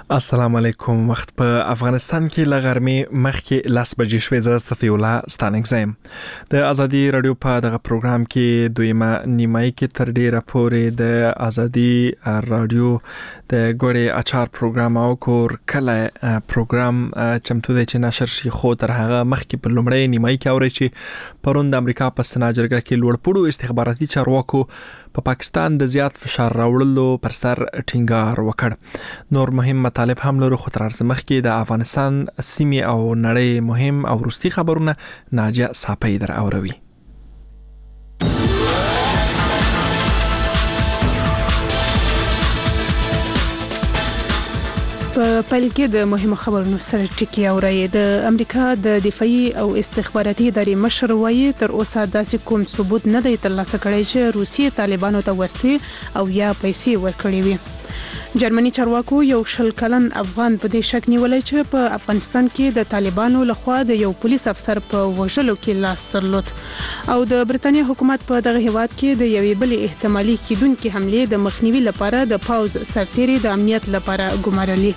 السلام علیکم. وخت په افغانستان کې ل غرمې مخکې 10 بجې شوې. زه صفی الله ستانک زم د ازادي رادیو په دغه پروګرام کې دویمه نیمایي کې تر ډیره پورې د ازادي رادیو د ګوري اچار پروګرام او کور کله پروګرام چمتو دی چې نشر شي، خو تر هغه مخکې په لومړی نیمایي کې اوري چې پرون د امریکا په سنا جرګه کې لوړپوړو استخباراتي چارواکو په پاکستان د زیات فشار راوړلو پر سر ټینګار وکړ. نور مهم مطالب هم لرو، خو تر ارزمخ کې د افغانستان سیمې او نړۍ مهم او وروستي خبرونه ناجیه صافی در اوروي. په پیل کې د مهمو خبرونو سره ټکی اوري. د امریکا د دفاعي او استخباراتي ادارې مشر وایي تر اوسه داسې کوم ثبوت نه دی ترلاسه کړی چې روسیې طالبانو ته وسلې او یا پیسې ورکړي وي. جرمني چارواکو یو 20 کلن افغان په دې شک نیولای چې په افغانستان کې د طالبانو لخوا د یو پولیس افسر په وژلو کې لاس درلود. او د برتانیې حکومت په دغه هیواد کې د یوې بلې احتمالي کیدونکې حمله د مخنیوي لپاره د پاوز سرتیري د امنیت لپاره ګمارلي.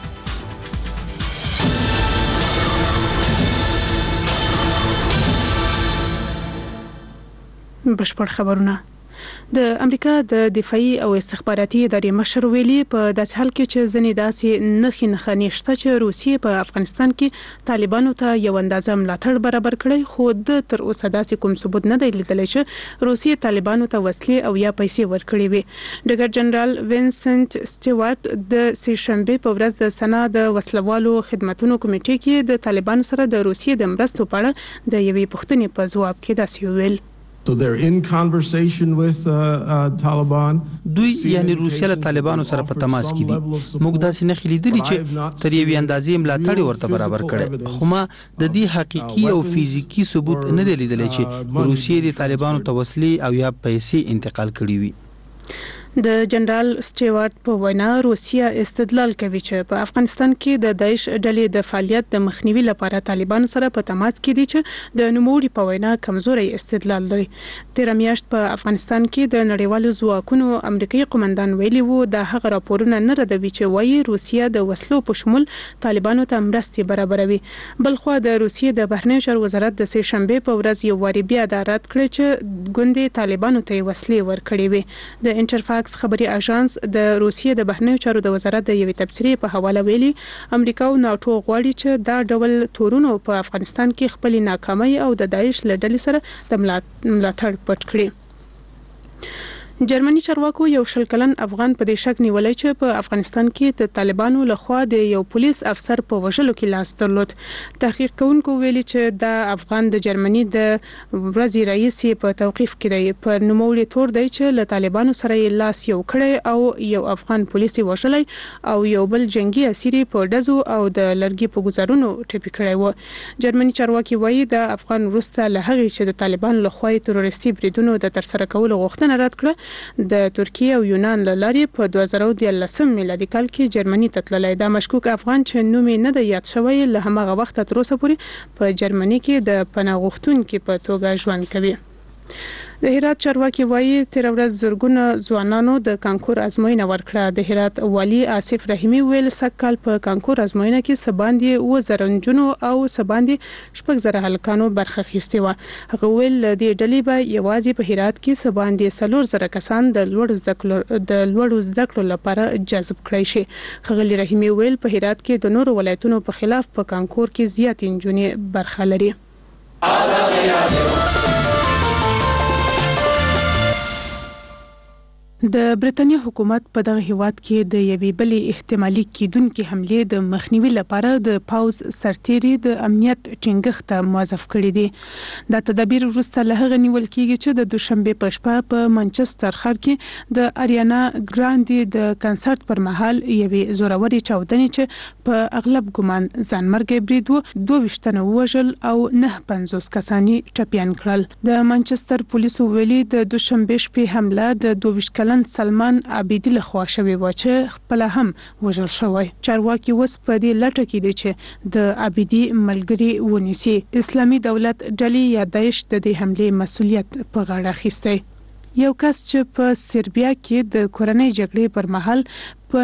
بشپړ خبرونه. د امریکا د دفاعي او استخباراتي ادارې مشر ویلي په داسې حال کې چې ځنې داسې نښې نشته چې روسیې په افغانستان کې طالبانو ته یو اندازه ملاتړ برابر کړی، خو د تر اوسه داسې کوم ثبوت نه دی لیدلی چې روسیې طالبانو ته وسلې او یا پیسې ورکړي وي. ډګر جنرال وینسنت سټیوارت د سهشنبه په ورځ د سنا د وسلوالو خدماتو کمیټې کې د طالبانو سره د روسیې د مرستو په اړه د یوې پوښتنې په ځواب کې داسې وویل. So they're in conversation with Taliban. دوی یعنی روسیا له طالبانو سره په تماس کې دي. موږ داسې نه خلیدلی چې تر یوې اندازې ملاتړ ورته برابر کړي، خو ما د دې حقيقي او فزیکی ثبوت نه دی لیدلی چې روسیې د طالبانو ته وسلې او یا پیسې انتقال کړي وي. د جنرال سټیوارت په وینا روسیا استدلال کوي چې په افغانستان کې د داعش ډلې د فعالیت د مخنیوي لپاره طالبانو سره په تماس کې دي چې د نوموړي په وینا کمزوري استدلال دی. تیر میاشت په افغانستان کې د نړیوالو ځواکونو امریکایي قومندان ویلي وو د هغه راپورونه نه ردوي چې وایي روسیا د وسلو په شمول طالبانو ته مرستې برابروي. بلخو د روسیې د بهرنیو چارو وزارت د سه شنبه په ورځ یو واری بیا د رد کړ چې ګوندې طالبانو ته وسلې ورکړي وي. د انټرفاکس خبري اژانس د روسیې د بهرنیو چارو د وزارت د یوې تبصرې په حواله ویلي امریکا او ناتو غواړي چې دا ډول تورونو په افغانستان کې خپل ناکامۍ او د داعش له ډلې سره د ملاتړ پټ کړي. جرمني چارواکو یو 20 کلن افغان په دې شک نیولای چې په افغانستان کې د طالبانو لخوا د یو پولیس افسر په وژلو کې لاس درلود. تحقیق کوونکو ویلي چې دا افغان د جرمني د ورځې رئیس په توقیف کې دی. په نوموړي تور دی چې له طالبانو سره یې لاس یو کړی او یو افغان پولیس وژلی او یو بل جنگي اسیر په ډزو او د لرګي په گزارونو ټپي کړی و. جرمني چارواکي وایي د افغان وروسته له هغې چې د طالبانو لخوا تروریستي بریدونو د ترسره کولو غوښتنه رد کړه، د ترکیه او یونان له لارې په 2013 میلادي کال کې جرمني ته تللی. دا مشکوک افغان چې نوم یې نه دی یاد شوی له هماغه وخته تر اوسه پورې په جرمني کې د پناه غوښتونکو په توګه ژوند کوي. د هرات چارواکي وایي تیر ورځ زرګونه ځوانانو د کانکور ازموینه ورکړه. د هرات والی آصف رحیمی ویل سکهال په کانکور ازموینه کې سباندې 2000 نجونو او سباندې 6000 هلکانو برخه اخیستې و. هغه ویل د ډلې به یوازې په هرات کې سباندې 4000 کسان د لوړو زده کړو لپاره جذب کړي شي. ښاغلي رحیمی ویل په هرات کې د نورو ولایتونو په خلاف په کانکور کې زیات نجونې برخه لري. د برتانیې حکومت په دغه هیواد کې د یوې بلې احتمالي کیدونکې حمله د مخنیوي لپاره د پاوز سرتیري د امنیت ټینګښت موظف کړی دی. دا تدابیر وروسته له هغه نیول کیږي چې د دوشنبه په شپه په منچستر ښار کې د اریانا ګراندي د کنسرت پر مهال یوې زوروري چاودنې چې په اغلب ګمان ځانمرګي برید و 22 تنه وژل او 950 کسانی ټپیان کړل. د منچستر پولیسو ویلي د دوشنبه شپې حمله د 22 سلمان عابدی له خوا شوی و چې خپل هم وژل شوی. چارواکي وس په دې لټه کې دي چې د عابدی ملګری ونیسي. اسلامي دولت ډلې یا داعش د دې حمله مسؤلیت په غاړه اخیستی. یو کس چې په سربیا کې د کورنۍ جګړې پر مهال په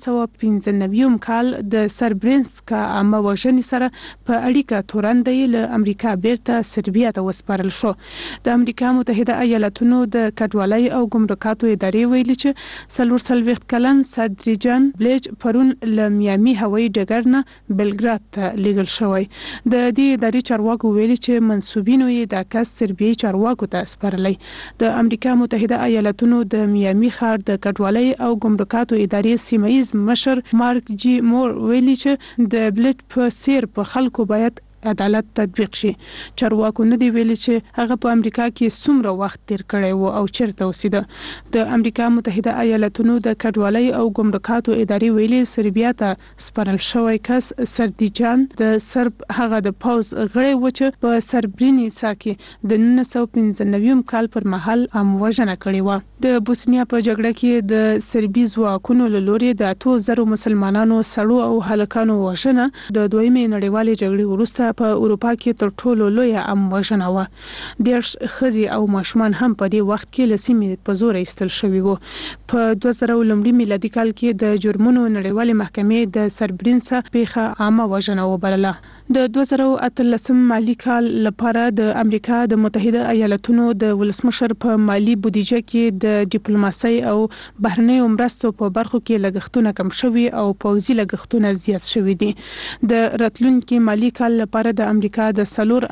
1995 کال د سربرینسکا عامه وژنې سره په اړیکه تورندې له امریکا بیرته سربیا ته وسپارل شو. د امریکا متحده ایالاتونو د کډوالۍ او ګمرکاتو ادارې ویلي چې 40 کلن صدریجان بلیج پرون له میامي هوایي ډګر نه بلګراد ته لیږل شوی. د دې ادارې چارواکو ویلي چې منسوبینو یې د کس سربیایي چارواکو ته سپارلی. د امریکا متحده ایالاتونو د میامي ښار د کډوالۍ او ګمرکاتو ادارې سیمه‌ییز مشر مارک جی مور ویلي چې د بلیج په څیر په خلکو باید عدالت تطبیق شي. چارواکو نه دی ویلي چې هغه په امریکا کې څومره وخت تیر کړی و او چیرته اوسېده. د امریکا متحده ایالاتونو د کډوالۍ او ګمرکاتو ادارې ویلي سربیا ته سپارل شوی کس سردیجان د سرب هغه د پوز غړی و چې په سربرینیسا کې د 1995 کال پر مهال وژنه کړې و. د بوسنیا په جګړه کې د سربي ځواکونو له لوري د 2000 مسلمانانو سړو او هلکانو وژنه د دویمې نړیوالې جګړې وروسته په اروپا کې تر ټولو لویه وژنه و. ډېر ښځې او ماشومان هم په دې وخت کې له سیمې په زور ایستل شوي وو. په 2000 میلادي کال کې د جرمونو نړیوالې محکمې د سربرینسا پیښه عامه وژنه وبلله. د 2018 مالی کال لپاره د امریکا د متحده ایالاتونو د ولسمشر په مالی بودیجه کې د ډیپلوماسۍ او بهرنیو مرستو په برخو کې لګښتونه کم شوي او پوځي لګښتونه زیات شوي دي. د راتلونکي مالی کال لپاره د امریکا د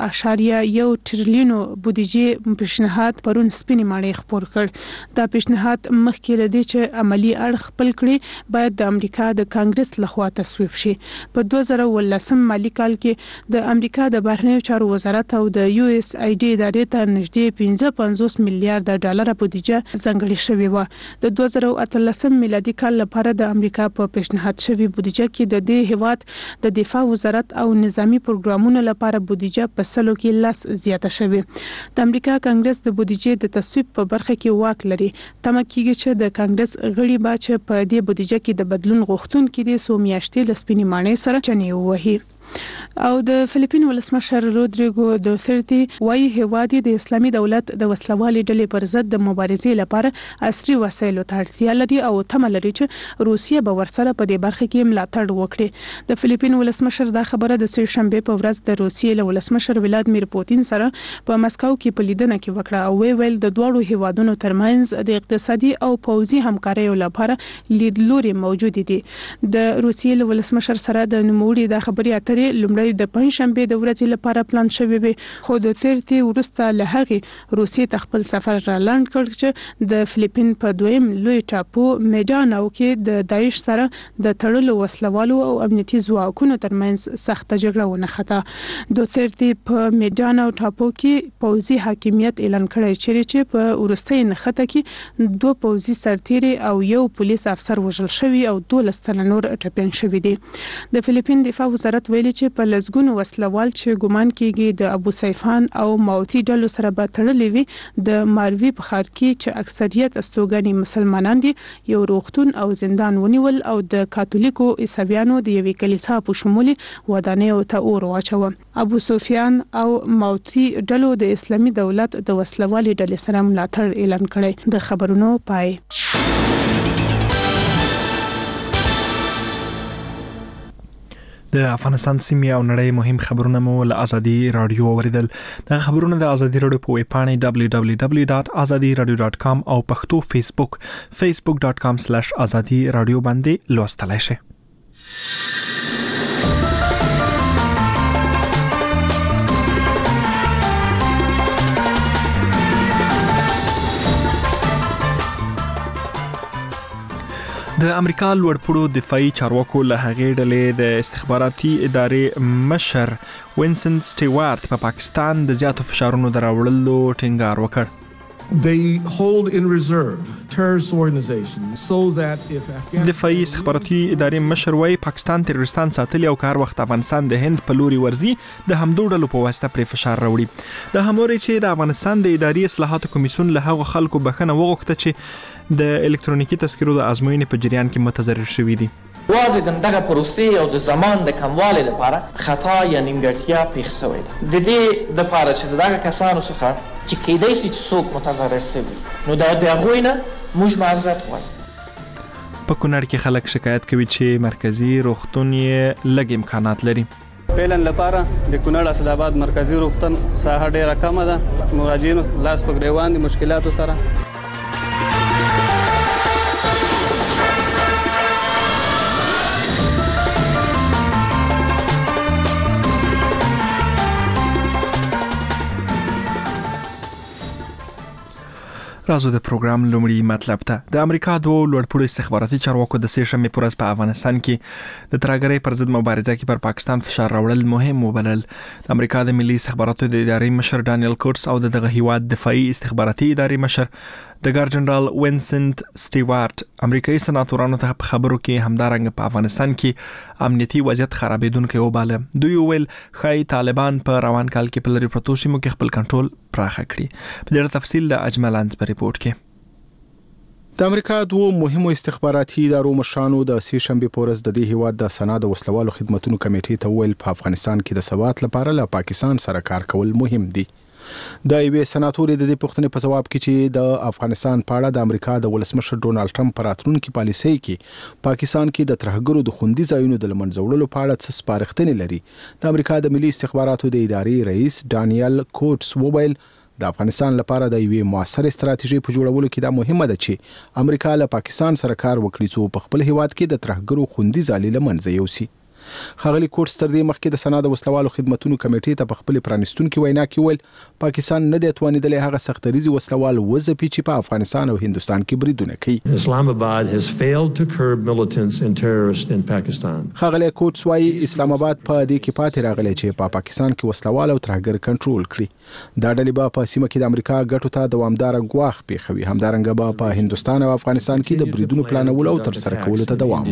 4.1 ټریلیون بودیجه پیشنهاد پرون سپینې ماڼۍ خپور کړ. دا پیشنهاد مخکې لدی چې عملی اړخ خپل کړي باید د امریکا د کانګرس لخوا تصویب شي. په 2018 مالی کال کې د امریکا د بهرنیو چارو وزارت او د یو اس ای ډي ادارې ته نږدې 55 میلیارډ ډالر بودیجه ځانګړې شوې و. د 2018 میلادي کال لپاره د امریکا په پیشنهاد شوی بودیجه کې د دې هیواد د دفاع وزارت او نظامی پروګرامونو لپاره بودیجه په سلو کې لاس زیاته شوې. د امریکا کانګرس د بودیجې د تصویب په برخه کې واک لري. تمه کیږي چې د کانګرس غړي به چې په دې بودیجه کې د بدلون غوښتونکي د سو میاشتې د سپینې ماڼۍ سره چنې وهي. او د فلیپین ولسمشر رودریګو دوترتي وايي هیواد د اسلامي دولت د وسلوالي ډلې پر ضد د مبارزې لپاره عصري وسایلو ته اړتیا لري او تمه لري چې روسیه به ورسره په دې برخه کې ملاتړ وکړي. د فلیپین ولسمشر دا خبره د سې شنبه په ورځ د روسیې له ولسمشر ولادیمیر پوتین سره په مسکو کې په لیدنه کې وکړه او ویل د دوه هیوادونو ترمنځ د اقتصادي او پوځي همکارۍ لپاره لیدلوري موجود دي. د روسیې له ولسمشر سره د نوموړي د خبري اترې لومړی د پنځشنبه د ورځې لپاره پلان شوی وي، خو د ترتي ورسته له هغې روسیې ته خپل سفر را لاند کړ چې د فلیپین په دویم لوی ټاپو میډانو کې د داعش سره د تړلو وسلوالو او امنیتي ځواکونو ترمنځ سخت جګړه ونښته. د ترتي په میډانو ټاپو کې پوځي حاکمیت اعلان کړی چې په ورستۍ نښته کې 2 پوځي سرتیري او یو پولیس افسر وژل شوی او 12 تنه نور ټپیان شوی دي. د فلیپین دفاع وزارت ویلي چې په لزګونو وسلوال چې ګومان کیږي د ابو سیفان او ماوتی ډلو سره به تړلې وي د ماروي په ښار کې چې اکثریت استوګنې مسلمانان دي یو روغتون او زندان ونیول او د کاتولیکو عیسویانو د یوې کلیسا په شمول ودانیو ته اور واچوه. ابو سفیان او ماوتی ډلو د اسلامي دولت د وسلوالي ډلې سره ملاتړ اعلان کړی. د خبرونو پای. د افغانستان سیمې او نړۍ مهم خبرونه مو له ازادي رادیو اوریدل. د خبرونه د ازادي رادیو په ویب پاڼه www.azadiradio.com او پښتو فیسبوک facebook.com/azadi radio باندې لوستلای شئ. د امریکا لوړپوړو دفاعي چارواکو له هغې ډلې د استخباراتي ادارې مشر وینسن سټیوارت په پاکستان د زیاتو فشارونو د راوړلو ټینګار وکړ. They hold in reserve terrorist organizations so that if دفاعي استخباراتي ادارې مشر وايي پاکستان تروریستان ساتلي او کار وخت افغانستان د هند په لوري ورزي د همدو ډلو په واسطه پر فشار راوړي. د هموري چې د افغانستان د اداري اصلاحاتو کمیسیون له هغو خلکو بخښنه وغوښته چې د الکترونیکي تذکرو د ازموینې په جریان کې متضرر شوي دي. واضح دغه پروسې او د زمان د کموالي لپاره خطا یا نیمګړتیا پیښ شوې ده. د دې لپاره چې دغه کسانو څخه چې کېدای شي چې څوک متضرر شي نو د هغوی نه موږ معذرت غواړو. په کونړ کې خلک شکایت کوي چې مرکزی روغتون یې لږ امکانات لري. پلان لپاره د کونړ اسداباد مرکزی روغتون ساحه ډیره کمه ده. مراجعین لاس په ګریوان دي مشکلاتو سره. راځو د پروګرام لومړی مطلب ته. د امریکا دوه لوړپوړو استخباراتي چارواکو د سه شنبه پر ورځ په افغانستان کې د ترهګرۍ پر ضد مبارزه کې پر پاکستان فشار راوړل مهم وبلل. د امریکا د ملي استخباراتو د ادارې مشر ډانیل کوټس او دغه هیواد دفاعي استخباراتي ادارې مشر ډګر جنرال وینسنت سټیوارت امریکایي سناتورانو ته په خبرو کې همدارنګ په افغانستان کې امنیتي وضعیت خرابېدونکو وباله. دوی ویل خای طالبان په روان کال کې په لری پروتو سیمو کې خپل کنټرول پراخه کړي. په ډېر تفصیل د اجملاند په ریپورت کې د امریکا دوه مهمو استخباراتي ادارو مشرانو د سه شنبه په ورځ د دې هیواد د سند وسلوالو خدماتو کمیټې ته ویل په افغانستان کې د ثبات لپاره له پاکستان سره کار کول مهم دي. د ایوې سناتوري د دې پوښتنې په جواب کې چې د افغانستان په اړه د امریکا د ولسمشر ډونالد ټرمپ پر راتلونکي پالیسۍ کې پاکستان کې د ترهګرو د خوندي ځایونو د لمنځولو په اړه څه سپارښتنې لري. د امریکا د ملي استخباراتو د ادارې رئیس ډانیل کوټس وویل د افغانستان لپاره د یوې موثر استراتیژي په جوړولو کې دا مهمه ده چې امریکا له پاکستان سره کار وکړي چې په خپل هیواد کې د ترهګرو خوندي ځای لمنځه یوسي. خاغلی کوټس تر دې مخکې د سند وسلوالو خدماتو کمیټې ته په خپل پرانستونکو وینا کې ویل پاکستان نه دی توانیدلی هغه سختریزي وسلوال وځپي چې په افغانستان او هندستان کې بریدونه کوي. Islamabad has failed to curb militants and terrorists in Pakistan. خاغلی کوټس وايي اسلام آباد په دې کې پاتې راغلی چې په پاکستان کې وسلوال او ترهګر کنټرول کړي. دا ډلې به په سیمه کې د امریکا ګټو ته دوامدار ګواښ پیښوي. همدارنګه به په هندستان او افغانستان کې د بریدونو پلانولو او تر سره کولو ته دوام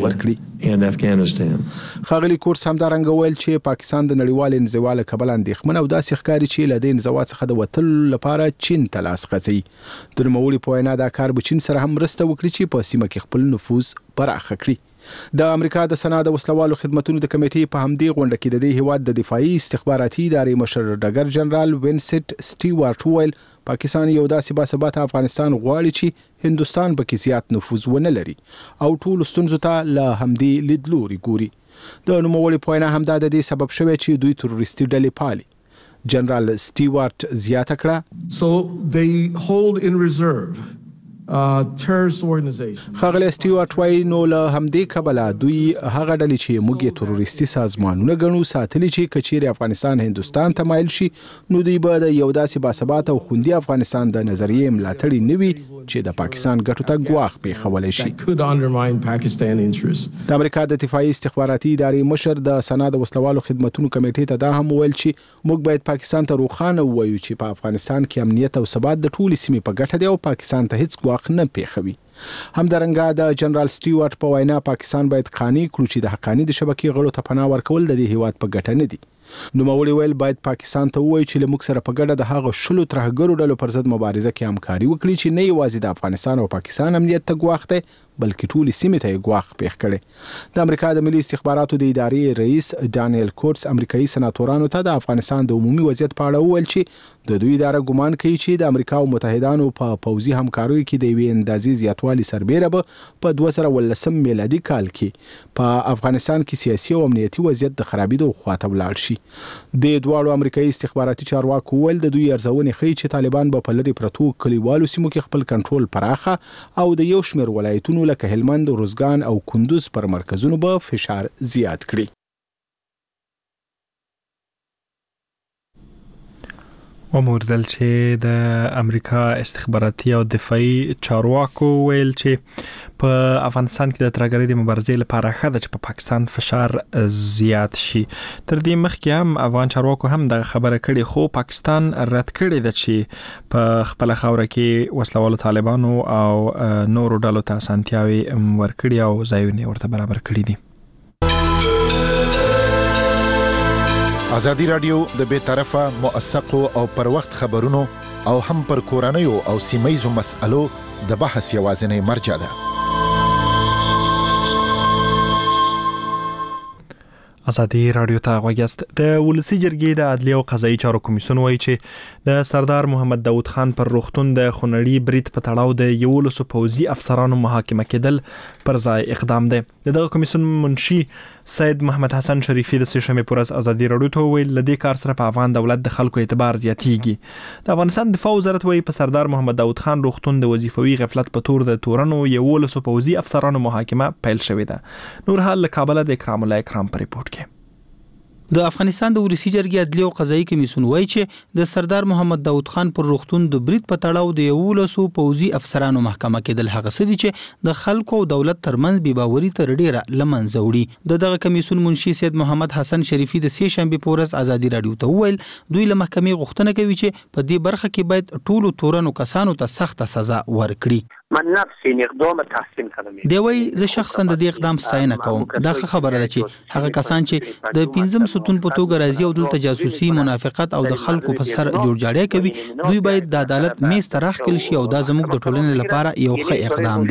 ورکړي. خاغلی کوټس همدارنګه ویل چې پاکستان د نړیوال انزوا له کبله اندېښمن او داسې ښکاري چې له دې انزوا څخه د وتلو لپاره چین ته لاس غځوي. د نوموړي په وینا دا کار به چین سره هم مرسته وکړي چې په سیمه کې خپل نفوذ پراخ کړي. د امریکا د سند وسلوالو خدماتو د کمیټې په همدې غونډه کې د دې هیواد د دفاعي استخباراتي ادارې مشر ډګر جنرال وینسنت سټیوارت ویل پاکستان یو داسې باثباته افغانستان غواړي چې هندستان په کې زیات نفوذ ونه لري او ټول ستونزو ته له همدې لیدلوري ګوري. د نوموړي په وینا همدا د دې سبب شوی چې دوی تروریستي ډلې پالي. جنرال سټیوارت زیاته کړه So they hold in reserve terrorist organization. خاغلی سټیوارت وايي نو له همدې کبله دوی هغه ډلې چې موږ یې تروریستي سازمانونه ګڼو ساتلي چې کچېرې افغانستان هندستان ته مایل شي نو دوی به د یو داسې باثباته او خوندي افغانستان د نظریې ملاتړي نه وي چې د پاکستان ګټو ته ګواښ پیښولی شي. د امریکا د دفاعي استخباراتي ادارې مشر د سند وسلوالو خدماتو کمیټې ته دا هم ویل چې موږ باید پاکستان ته روښانه ووایو چې په افغانستان کې امنیت او ثبات د ټولې سیمې په ګټه دی او پاکستان ته هیڅ نه پیښوي. همدارنګه د جنرال سټیوارت په وینا پاکستان باید قانوني کړو چې د حقاني د شبکې غړو ته پناه ورکول د دې هیواد په ګټه نه دي. نوموړي ویل باید پاکستان ته ووایي چې له موږ سره په ګډه د هغه شلو ترهګرو ډلو پر ضد مبارزه کې همکاري وکړي چې نه یوازې د افغانستان او پاکستان امنیت ته ګواښ دی بلکې ټولې سیمې ته یې ګواښ پیښ کړي. د امریکا د ملي استخباراتو د ادارې رئیس ډانیل کوټس امریکایي سناتورانو ته د افغانستان د عمومي وضعیت په اړه وویل چې د دوی اداره ګمان کوي چې د امریکا او متحدانو په پوځي همکاریو کې د یوې اندازې زیاتوالي سربیره به په 2019 میلادي کال کې په افغانستان کې سیاسي او امنیتي وضعیت د خرابېدو خواته ولاړ شي. د دواړو امریکایي استخباراتي چارواکو ویل د دوی ارزونې ښیي چې طالبان به په لرې پرتو کلیوالو سیمو کې خپل کنټرول پراخه او د یو شمېر ولایتونو لکه هلمند، روزګان او کندوز پر مرکزونو به فشار زیات کړي. وموردل چې د امریکا استخباراتي او دفاعي چارواکو ویل چې په افغانستان کې د ترهګرۍ د مبارزې لپاره ښه ده چې په پاکستان فشار زیات شي. تر دې مخکې هم افغان چارواکو هم دغه خبره کړې خو پاکستان رد کړې ده چې په خپل خاوره کې وسلوالو طالبانو او نورو ډلو ته اسانتیاوي ورکړي او ځایونه ورته برابر کړي دي. ازادي رادیو د بے طرفه موثقو او پر وخت خبرونو او هم پر کورنیو او سیمایزو مسألو د بحث یوازینی مرجع ده. ازادي رادیو ته غوږیاست. د ولسی جرګې د عدلیه او قضایي چارو کمیسیون وایي چې د سردار محمد داود خان پر روغتون د خونړي برید په تړاو د 11 پوځي افسرانو محاکمه کېدل پر ځای اقدام دی. دغه کمیسیون منشي سید محمد حسن شریفي د سشنبه پر ازادي رادیو ته ویل لدې کار سره په افغان دولت د خلکو اعتبار زیاتیږي. د افغانستان دفاع وزارت وایي په سردار محمد داود خان روغتون د وظیفوي غفلت په تور د تورنو 11 پوځي افسرانو محاکمه پیل شوې ده. نور حال کابل د اکرام الله اکرام پر ریپورت کې. د افغانستان د ولسی جرګې عدلیه او قضایي کمیسیون وایي چې د سردار محمد داود خان پر روغتون د برید په تړاو د 11 پوځي افسرانو محاکمه کېدل هغه څه دي چې د خلکو او دولت ترمنځ بې باوري تر ډیره لمنځه وړي. دغه کمیسیون منشي سید محمد حسن شریفي د سه شنبه په ورځ ازادي رادیو ته وویل دوی له محکمې غوښتنه کوي چې په دې برخه کې باید ټولو تورنو کسانو ته سخته سزا ورکړي. من نفسي اقدام تحسین کړم. دی وایي زه شخصا د دې اقدام ستاینه کوم. دا خبره ده چې هغه کسان چې د 15 ستون په توګه راځي او دلته جاسوسي منافقت او د خلکو په سر جوړجاړی کوي دوی باید د عدالت میز ته راخکل شي او دا زموږ د ټولنې لپاره یو ښه اقدام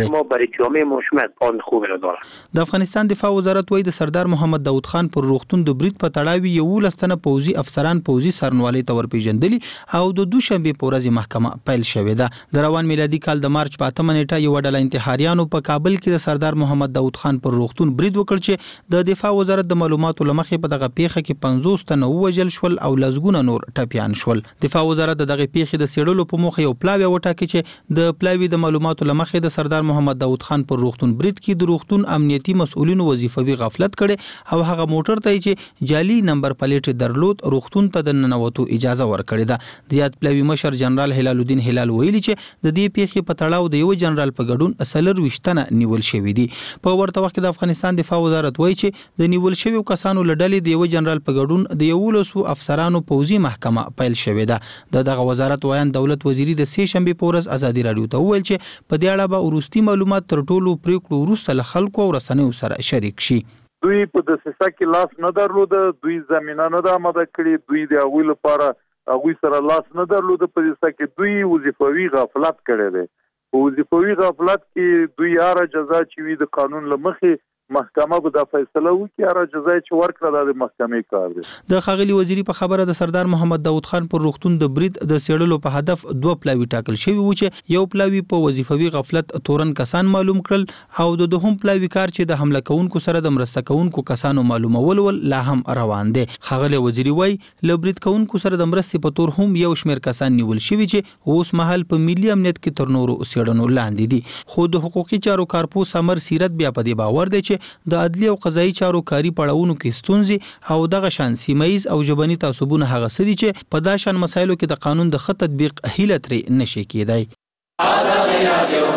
دی. د افغانستان دفاع وزارت وایي د سردار محمد داود خان پر روغتون د برید په تړاو 11 تنه پوځي افسران پوځي سرنوالي ته ورپېژندلي او د دوشنبه په ورځ محکمه پیل شوې ده. د روان میلادي کال د مارچ په منېټه یو ډله انتحاریانو په کابل کې د سردار محمد داود خان پر روغتون برید وکړ چې د دفاع وزارت د معلوماتو لمخې په دغه پیښه کې 50 تنه وژل شول او لزګونه نور ټپيان شول. دفاع وزارت دغه پیښې د سیړلو په موخه یو پلاوی وټاکي چې د پلاوی د معلوماتو لمخې د سردار محمد داود خان پر روغتون برید کې د روغتون امنیتي مسؤلینو وظیفوي غفلت کړي او هغه موټر ته چې جعلي نمبر پلیټ درلود روغتون ته د ننوتو اجازه ورکړې ده. د یاد پلاوی مشر جنرال هلال الدین هلال ویلي چې د دې پیښې په تړاو د یو جنرال په ګډون اصلر وشتنه نیول شوې دي. په ورته وخت د افغانستان دفاع وزارت وایي چې د نیول شویو کسانو لړلې د یو جنرال په ګډون د 11 افسرانو پوځي محکمه پیل شوې ده. دغه وزارت وایي دولت وزیری د سه شنبه په ورځ ازادي رادیو ته وویل چې په دې اړه به وروستي معلومات تر ټولو پریکړو وروسته له خلکو او رسنیو سره شریک شي. دوی په دسیسه کې لاس نه درلود، دوی زمينه نه د آماده کړې، دوی د هغوی لپاره هغوی سره لاس نه درلود په دسیسه کې، دوی وظیفوي غفلت کړی دی. وظیفوي غفلت کې دوی هر جزا چې وي د قانون لمخې محکمه به د فیصله وکړي، هر جزا چې ورکړه د محکمې کار دی. د خاغلی وزیری په خبره د سردار محمد داود خان پر روغتون د برید د سیړلو په هدف 2 پلاوی ټاکل شوی و چې یو پلاوی په وظیفوي غفلت تورن کسان معلوم کړل او د دوهم پلاوی کار چې د حمله کوونکو سره د مرسته کوونکو کسانو معلومول لا هم روان دي. خاغلی وزیری وای ل برید کوونکو سره د مرستې په تور هم یو شمیر کسان نیول شوی چې اوس مهال په ملي امنیت کې تر نورو سیړنو لاندې دي. خو د حقوقي چارو کارپوس سمر سیرت بیا په دې باور دی چې د عدلیه او قضایي چارو کاری پړاوونو کې ستونزې او دغه شان سیمایز او ژبني تعصبونه هغه څه دي چې په دا شان مسایلو کې د قانون د خط تطبیق هیله ترې نشي کېدای. ازادي رادیو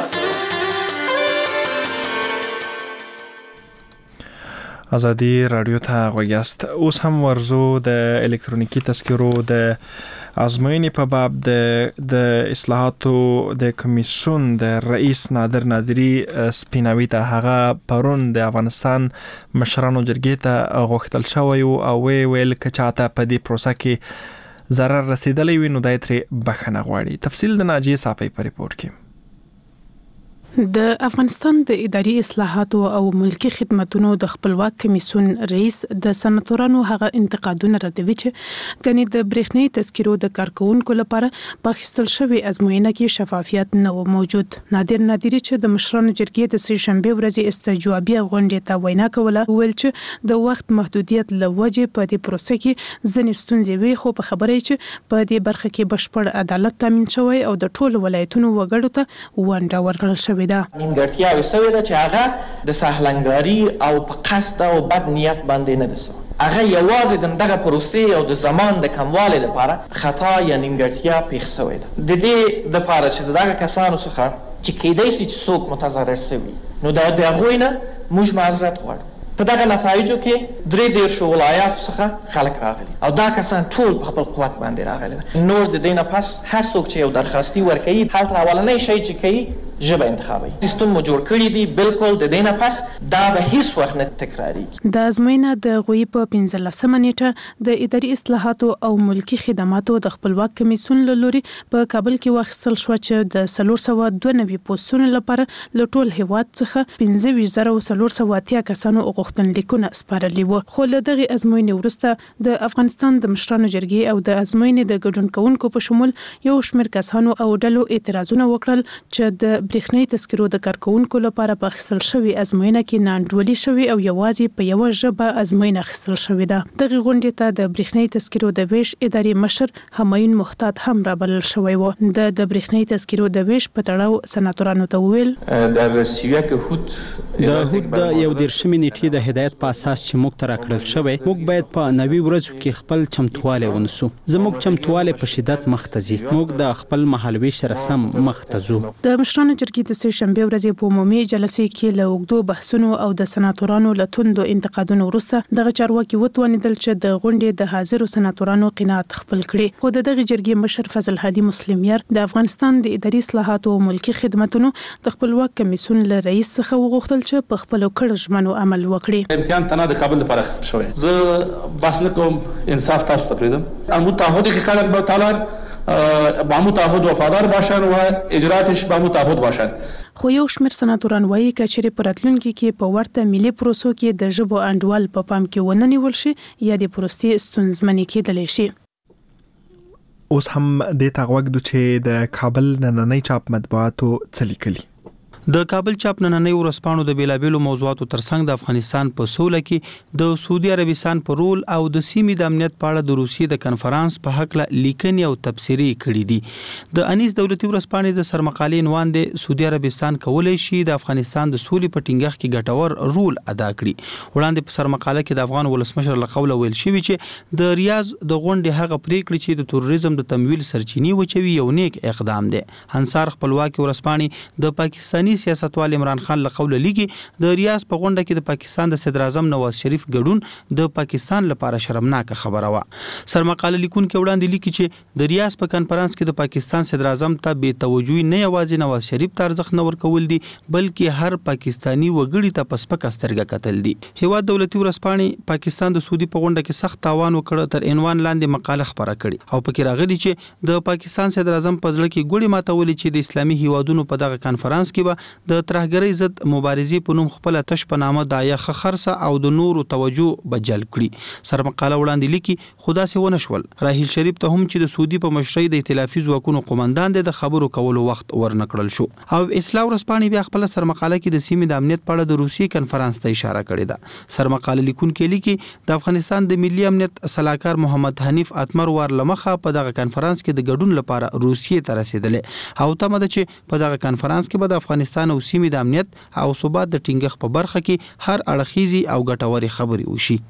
ازادي رادیو ته غوږیاست. اوس هم ورزو د الکترونیکی تذکرو د ازموینې په باب د اصلاحاتو د کمیسیون د رئیس نادر نادری سپیناوي ته هغه پرون د افغانستان مشرانو جرګې ته غوښتل شوی او ویل که چاته په دې پروسه کې ضرر رسیدلی وي نو دای ترې بخښنه غواړي. تفصیل د ناجیه صافی په ریپورت کې. د افغانستان د اداري اصلاحاتو او ملکی خدماتو د خپلواک کمیسیون رئیس د سناتورانو هغه انتقادونه ردوي چې کني د برېښنايي تذکرو د کارکونکو لپاره په اخیستل شوی ازموینه کې شفافیت نه و موجود. نادر نادری چې د مشرانو جرګې د سه شنبه ورځې استجوابي غونډې ته وینا کوله ویل چې د وخت محدودیت لوجه په دې پروسه کې ځنې ستونزې وي خو په خبره چې په دې برخه کې بشپړ عدالت تامین شوی او د ټولو ولایتونو وګړو ته ونډه ورکړل شوې ده. نیمګړتیاوې سوې ده چې هغه د سهلنګاري او په قصد او بد نیت باندې نه ده سوې. هغه یوازې د دغه پروسې او د زمان د کموالي لپاره خطا یا نیمګړتیا پېښ سوې ده. د دې دپاره چې د دغه کسانو څخه چې کیدای شي چې څوک متضرر سوي نو د هغوی نه موږ معذرت غواړو. په دغه نتایجو کې 33 ولایاتو څخه خلک راغلي او دا کسان ټول په خپل قوت باندې راغلي. نور د دې نه پس هر څوک چې یو درخواستي ورکوي هلته اولنی شی چې کوي ژبه انتخابوي. سیستم مو جوړ کړی دی بالکل د دینه پس دا به هیڅ وخت نه تکراریږي. د ازموینه د غوی په 15 نیټه د اداري اصلاحاتو او ملکی خدماتو د خپلواک کمیسیون له لوري په کابل کې واخیستل شو چې د 392 پوسټونو لپاره له ټول هیواد څخه 15480 کسانو غوښتنلیکونه سپارلي وو. خو له دغه ازموینې وروسته د افغانستان د مشرانو جرګې او د ازموینې د ګډون کوونکو په شمول یو شمېر کسانو او ډلو اعتراضونه وکړل چې د برېښنايي تذکرو د کارکونکو لپاره په اخیستل شوی ازموینه کې ناانډولي شوی او یوازې په یو ژبه ازموینه اخیستل شوی ده. دغه غونډې ته د برېښنايي تذکرو د ویش اداري مشر همایون محتاط هم رابلل شوی و. د برېښنايي تذکرو د ویش په تړاو سناتورانو ته وویل در سیویک هوت د یو دیرشمې نیټې د هدایت په اساس چې موږ ته راکړل شوی موږ باید په 90 ورځو کې خپل چمتوالی ونیسو. زموږ چمتوالی په شدت مخ ته ځي. موږ د خپل مهالویش سره سم مخ ته ځو. د مشرانو جرګې د سه شنبه ورځې په عمومي جلسې کې له اوږدو بحثونو او د سناتورانو له توندو انتقادونو وروسته دغه چارواکي وتوانیدل چې د غونډې د حاضرو سناتورانو قناعت خپل کړي. خو د دغه جرګې مشر فضل هادي مسلمیار د افغانستان د اداري اصلاحاتو او ملکی خدماتو د خپلواک کمیسیون له رئیس څخه وغوښتل چې په خپل کړه ژمنو عمل وکړي. امتحان تنه د کابل لپاره اخیستل شوی. زه بس نه کوم انصاف تاسو ته پریدم. المتعهد که کلک به تعالی با متعهد وفادار باشند و اجراتش با متعهد باشند. خو یو شمېر سناتوران وایي چې چیرې په راتلونکي کې په ورته ملي پروسو کې د ژبو انډول په پام کې ونه نیول شي یا د پروستې ستونزمنې کېدلی شي. اوس هم د تاغوګ چې د کابل نننۍ چاپ مطبوعاتو څه لیکلي. د کابل چاپ نننۍ ورځپاڼو د بیلابېلو موضوعاتو ترڅنګ د افغانستان په سوله کې د سعودي عربستان په رول او د سیمې د امنیت په اړه د روسیې د کنفرانس په حق له لیکنې او تبصرې کړي دي. د انیس دولتي ورځپاڼې د سرمقالې عنوان دی سعودي عربستان کولای شي د افغانستان د سولې په ټینګښت کې ګټور رول ادا کړي. وړاندې په سرمقاله کې د افغان ولسمشر له قوله ویل شوی چې د ریاض د غونډې هغه پریکړې چې د تروریزم د تمویل سرچینې وچوي یو نیک اقدام دی. انصار خپلواکي ورځپاڼې د پاکستاني سیاستوال عمران خان له قوله لیکي د ریاض په غونډه کې د پاکستان د صدر اعظم نواز شریف ګډون د پاکستان لپاره شرمناک خبره و. سرمقاله لیکونکو وړاندې لیکي چې د ریاض په کنفرانس کې د پاکستان صدر اعظم ته بې توجهي نه یوازې نواز شریف ته ارزښت نه ورکول دي بلکې هر پاکستانی وګړي ته په سپکه سترګه کتل دي. هیواد دولتي ورځپاڼې پاکستان د سعودي په غونډه کې سخت تاوان وکړ تر عنوان لاندې مقاله خبره کړي او پکې راغلي چې د پاکستان صدر اعظم په ځل کې ګوړې ماتولې چې د اسلامي هیوادونو په دغه کنفرانس کې به د ترهګرۍ ضد مبارزې په نوم خپل تش په نامه دایه خرڅه او د نورو توجه بجل کړي. سرمقاله وړاندې لیکي خدا سي ونه شول. راهیل شریف ته هم چې د سعودي په مشرۍ د ائتلافي ځواکونو قومندان د خبرو کولو وخت ورنکړل شو. او اسلام ورځپاڼې بیا خپل سرمقاله کې د سیمې د امنیت په اړه د روسي کنفرانس ته اشاره کړې ده. سرمقاله لیکونکو لیکي د افغانستان د ملي امنیت صلاحکار محمد حنیف اتمر ور لمخه په دغه کنفرانس کې د ګډون لپاره روسیې ته رسیدلې او تمه ده چې په دغه کنفرانس کې به د افغانستان او سیمې د امنیت او ثبات د ټینګښت په برخه کې هر اړخیزي او ګټوري خبري وشي.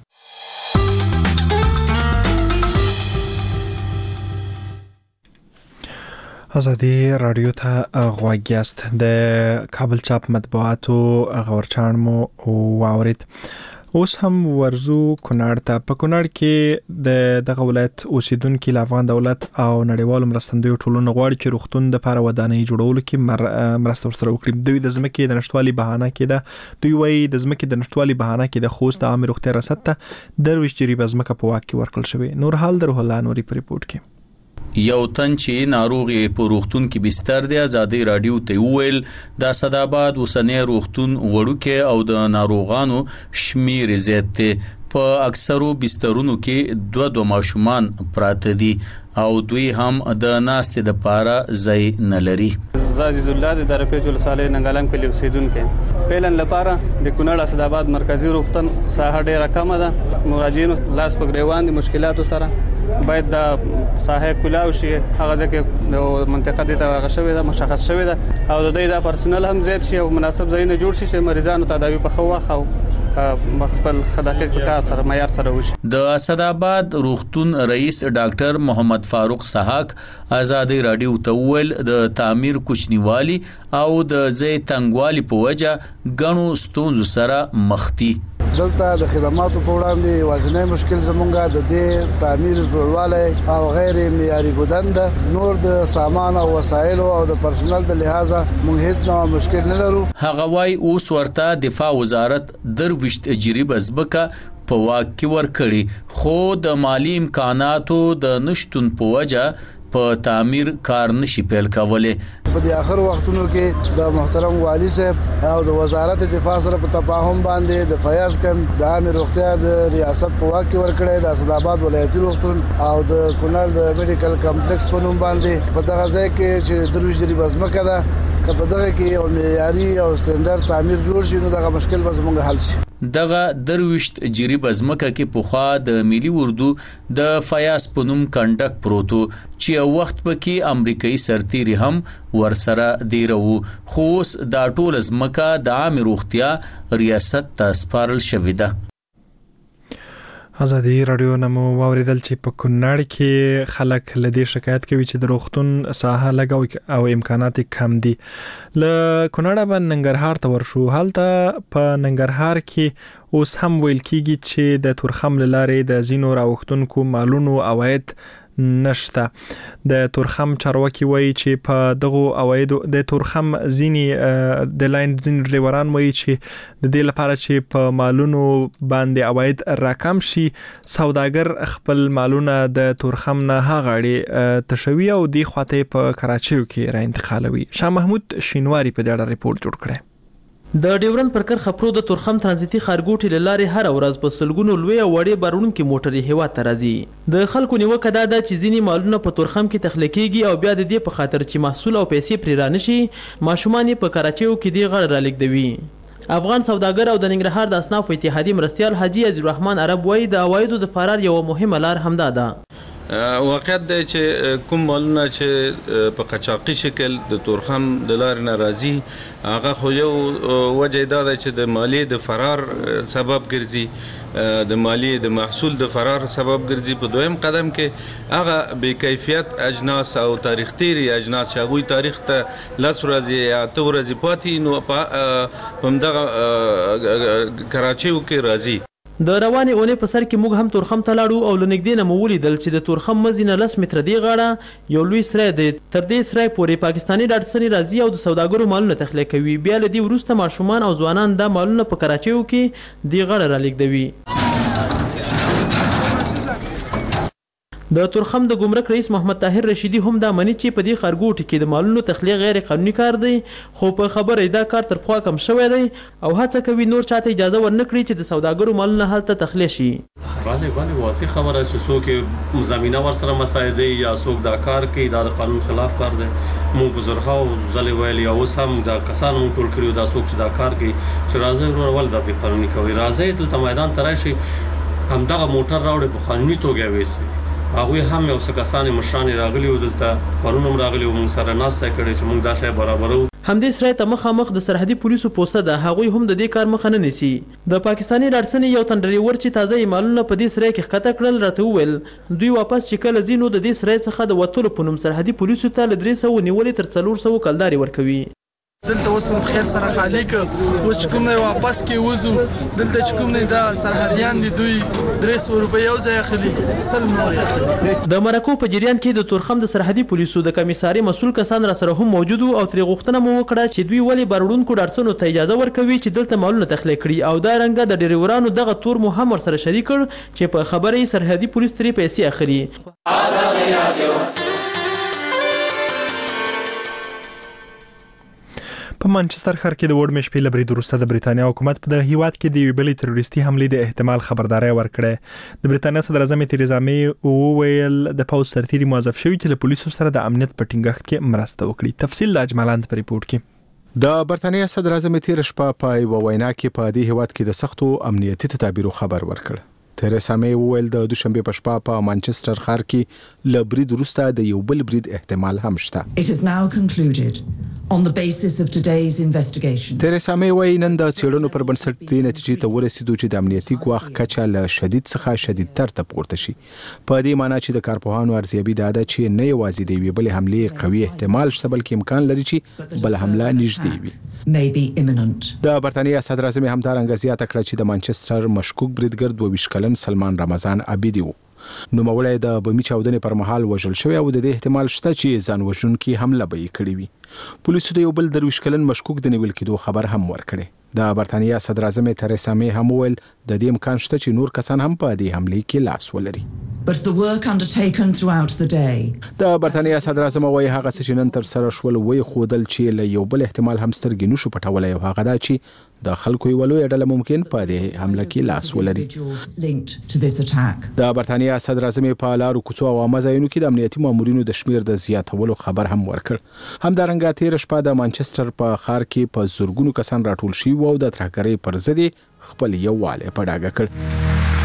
ازادي رادیو ته غوږ یاست. د کابل چاپ مطبوعاتو غورچاڼ مو واورید. اوس هم ورزو کونړ ته. په کونړ کې دغه ولایت اوسیدونکو له افغان دولت او نړیوالو مرستندویو ټولنو غواړي چې روغتون د لپاره ودانۍ جوړولو کې مرسته ورسره وکړي. دوی د ځمکې د نشټوالي بهانه کړي. دوی وایي د ځمکې د نشټوالي بهانه کې د خوست عام روغتیا ریاست ته درویش جریبه ځمکه په واک کې ورکړل شوی. نور حال د روح الله نوري په ریپورت کې یو تن چې ناروغي په روغتون کې بستر دی ازادي رادیو ته ویل د صداباد وسنۍ روغتون وړوکې او د ناروغانو شمیر زیات دی. په اکثرو بسترونو کې دوه ماشومان پراته دي او دوی هم د ناستې د پاره ځای نه لري. عزیز الله د درپېچ ولسوالۍ ننګالم کې اوسیدونکو پهلن لپاره د کونړ اسداباد مرکزی روغتون ساحه ډېره کمه ده. مراجعین لاس په ګریوان دي مشکلاتو سره باید د ساحه کلاو شي هغه ځکه د منطقه د توغه شوی ده مشخص شوی ده او د دې د پرسونل هم زیات شي او مناسب ځایونه جوړ شي چې مریضانو تداوی په خو واخ او خپل دقیق کار سره معیار سره وشي. د اسداباد روغتون رئیس ډاکټر محمد فاروق سحاق ازادي رادیو ته ویل د تعمیر کوچنیوالي او د ځای تنګوالي په وجه غنو ستونزو سره مخ دي. دلته د خدماتو په وړاندې یوازینی مشکل زمونږ د دې تعمیر جوړوالی او غیر معیاري بودن ده. نور د سامان او وسایل او د پرسونل د لحاظه موږ هیڅ نوع مشکل نه لرو. هغه وايي اوس ورته دفاع وزارت درويشت جریبه ځمکه په واک کې ورکړي، خو د مالی امکاناتو د نشټون په وجه په تعمیر کار نشي پیل کولای. په دې اخر وختونو کې د محترم والی صاحب او د وزارت دفاع سره په تفاهم باندې د فیاض کم د عامه روغتیا د ریاست په واک کې ورکړی، د اسداباد ولایتي روغتون او د کونړ د میډیکل کمپلیکس په نوم باندې په دغه ځای کې چې درویش جریبه ځمکه ده که په دغه کې یو معیاري او سټنډرډ تعمیر جوړ شي نو دغه مشکل به زموږ حل شي. دغه درويشت جریبه ځمکه کې پخوا د ملي اردو د فیاض په نوم کنډک پروتو چې یو وخت پکې امریکایي سرتیري هم ورسره دیره وو، خو اوس دا ټول ځمکه د عامه روغتیا ریاست ته سپارل شوې ده. ازادي رادیو نمو واوریدل چې په کونړ کې خلک لدی شکایت کوي چې د روغتون ساحه لګاو او امکانات کم دي. ل کونړ باندې ننګرهار ته ورشو، حالته په ننګرهار کې اوس هم ویل کیږي چې د تورخم لارې د زینو راوختونکو مالونو عواید نشته. د تورخم چارواکي وایي چې په دغه عوایدو د تورخم زینی د لاین زین ډرایوران وایي چې د دې لپاره چې په مالونو باندې عواید راکم شي سوداګر خپل مالونه د تورخم نه هغړي تشوي او دی خواته په کراچیو کې را انتقالوي. شاه محمود شینواری په دې اړه ریپورت جوړ کړی. د ډیورن پر کرخه پرو د تورخم ترانزیتي خارګوټي لاره هر ورځ په سلګونو لوی او وړې بارونکو موټرې هوا ته راځي. د خلکو نیوکه دا ده چې ځینی مالونه په تورخم کې تخلیقيږي او بیا د دې په خاطر چې محصول او پیسې پرې رانشي ماشومان په کراچیو کې دی غړ را لیکدوي. افغان سوداګر او د ننګرهار د اصناف اتحادیې مرستيال حاجی عزیزالرحمن عرب وایي د عوایدو د فرار یو مهمه لار همدا ده. واقعیت دی چې کوم مالونه چې په قاچاقي شکل د تورخم د لارې نه راځي هغه خو یو وجه دا ده چې د مالیې د فرار سبب ګرځي، د مالیې د محصول د فرار سبب ګرځي. په دویم قدم کې هغه بې کیفیت اجناس او تاریخ تیري اجناس چې هغوی تاریخ ته 10 ورځې یا 8 ورځې پاتې نو په همدغه کراچیو کې راځي. د رواني اونۍ په سر کې موږ هم تورخم ته لاړو او لنګدې نه مو ولیدل چې د تورخم مزینه 10 متره دی غاړه یو لوی سری دی. تر دې سری پورې پاکستاني ډاډسنی راځي او د سوداګرو مالونه تخلیق کوي، بیا له دې وروسته ماشومان او ځوانان د مالونه په کراچیو کې دی غاړه را لیږدوي. د تورخم د ګمرک رئیس محمد طاهر رشیدي هم دا مني چې په دې خارګوټ کې د مالونو تخلیق غیر قانوني کار دی، خو په خبره دا کار تر پخوا کم شوی دی او هڅه کوي نور چاته اجازه ورنکړي چې د سوداګرو مالونه هلته تخلیق شي. باندې واضح خبره چې څوک زمينه ورسره مساعده یا څوک دا کار کوي دا د قانون خلاف کار دی. مو بزرګاو ځلې ویل یا اوس هم دا کسان مو ټول کړیو دا څوک چې دا کار کوي چې راځي ورول دا به قانوني کوي، راځي دلته میدان ته راشي همدغه موټر راوړي په قانوني توګه وېسي. هغوی هم یو څه کسانې مشرانې راغلي وو دلته پرون هم راغلي وو موږ سره ناسته کړې چې موږ دا شی برابرو. همدې سره ته مخامخ د سرحدي پولیسو پوسټه ده، هغوی هم د دې کار مخه نه نیسي. د پاکستاني ډاډسنی یو تن ډریور چې تازه مالونه په دې سره کې ښکته کړل راته وویل دوی واپس چې کله ځینو د دې سره څخه د وتلو په نوم سرحدي پولیسو ته ل 300 نیولې تر 400 کلداري ورکوي. دلته اوس هم خیر سره خالی که اوس چې کوم نه واپس کې وځو دلته چې کوم نه دا سرحدیان دي دوی 300 روپۍ یو ځای اخلي 100 نور اخلي. د مرکو په جریان کې د تورخم د سرحدي پولیسو د کمیساري مسؤل کسان را سره هم موجود او ترې غوښتنه مو وکړه چې دوی ولې بارونکو ډارسنو ته اجازه ورکوي چې دلته مالونه تخلیق کړي او دا رنګه د ډریورانو دغه تور مو هم ورسره شریک کړ چې په خبره سرحدي پولیس ترې پیسې اخلي. آزادي رادیو په مانچستر ښار کې د وړ مشپې له برید وروسته د بریتانیا حکومت په دغه هیواد کې د یوې بلې تروریستي حملې د احتمال خبرداری ورکړه. د بریتانیا صدر اعظم تریزا می وویل د پوز سرتیري موظف شوی چې له پولیسو سره د امنیت په ټینګښت کې مرسته وکړي. تفصیل د اجمالاند په ریپورت کې. د برتانیا صدر اعظم تیر شپه په یو وینا کې په دې هیواد کې د سختو امنیتي تدابیرو خبر ورکړ. تریسا می وویل د دوشنبه په شپه په مانچستر ښار کې له برید وروسته د یو بل برید احتمال هم شته. It is now concluded on the basis of today's investigation. تریسا مې وایي نن د څېړنو پر بنسټ دې نتیجې ته ورسېدو چې د امنیتي ګواښ کچه له شدید څخه شدیدتر ته پورته شي. په دې معنی چې د کارپوهانو ارزیابي دا ده چې نه یوازې د یوې بلې حملې قوي احتمال شته بلکې امکان لري چې بله حمله نږدې وي. د برتانیا صدر اعظم همدارنګه زیاته کړه چې د مانچستر مشکوک بریدګر 22 کلن سلمان رمضان عابدي و. نوموړی د بمي چاودنې پر مهال وژل شوی او د دې احتمال شته چې ځان وژونکي حمله به یې کړې وي. پولیسو د یو بل 23 کلن مشکوک د نیول کېدو خبر هم ورکړی. د برتانیا صدر اعظم تریسا مې هم وویل د دې امکان شته چې نور کسان هم په دې حملې کې لاس ولري. But the work undertaken throughout the day. د برتانیا صدر اعظم وایي هغه څه چې نن تر سره شول وایي خودل چې له یو بل احتمال هم سترګې نشو پټولای او هغه دا چې د خلکو یو لوی ډله ممکن په دې حمله کې لاس ولري. د برتانیا صدر اعظم په لارو کوڅو او عامه ځایونو کې د امنیتي مامورینو د شمیر د زیاتولو خبر هم ورکړ. همدارنګه تیر شپه د مانچستر په ښار کې په زورګونو کسان راټول شوي او د ترهګرۍ پر ضد خپل یووالی په ډاګه کړ.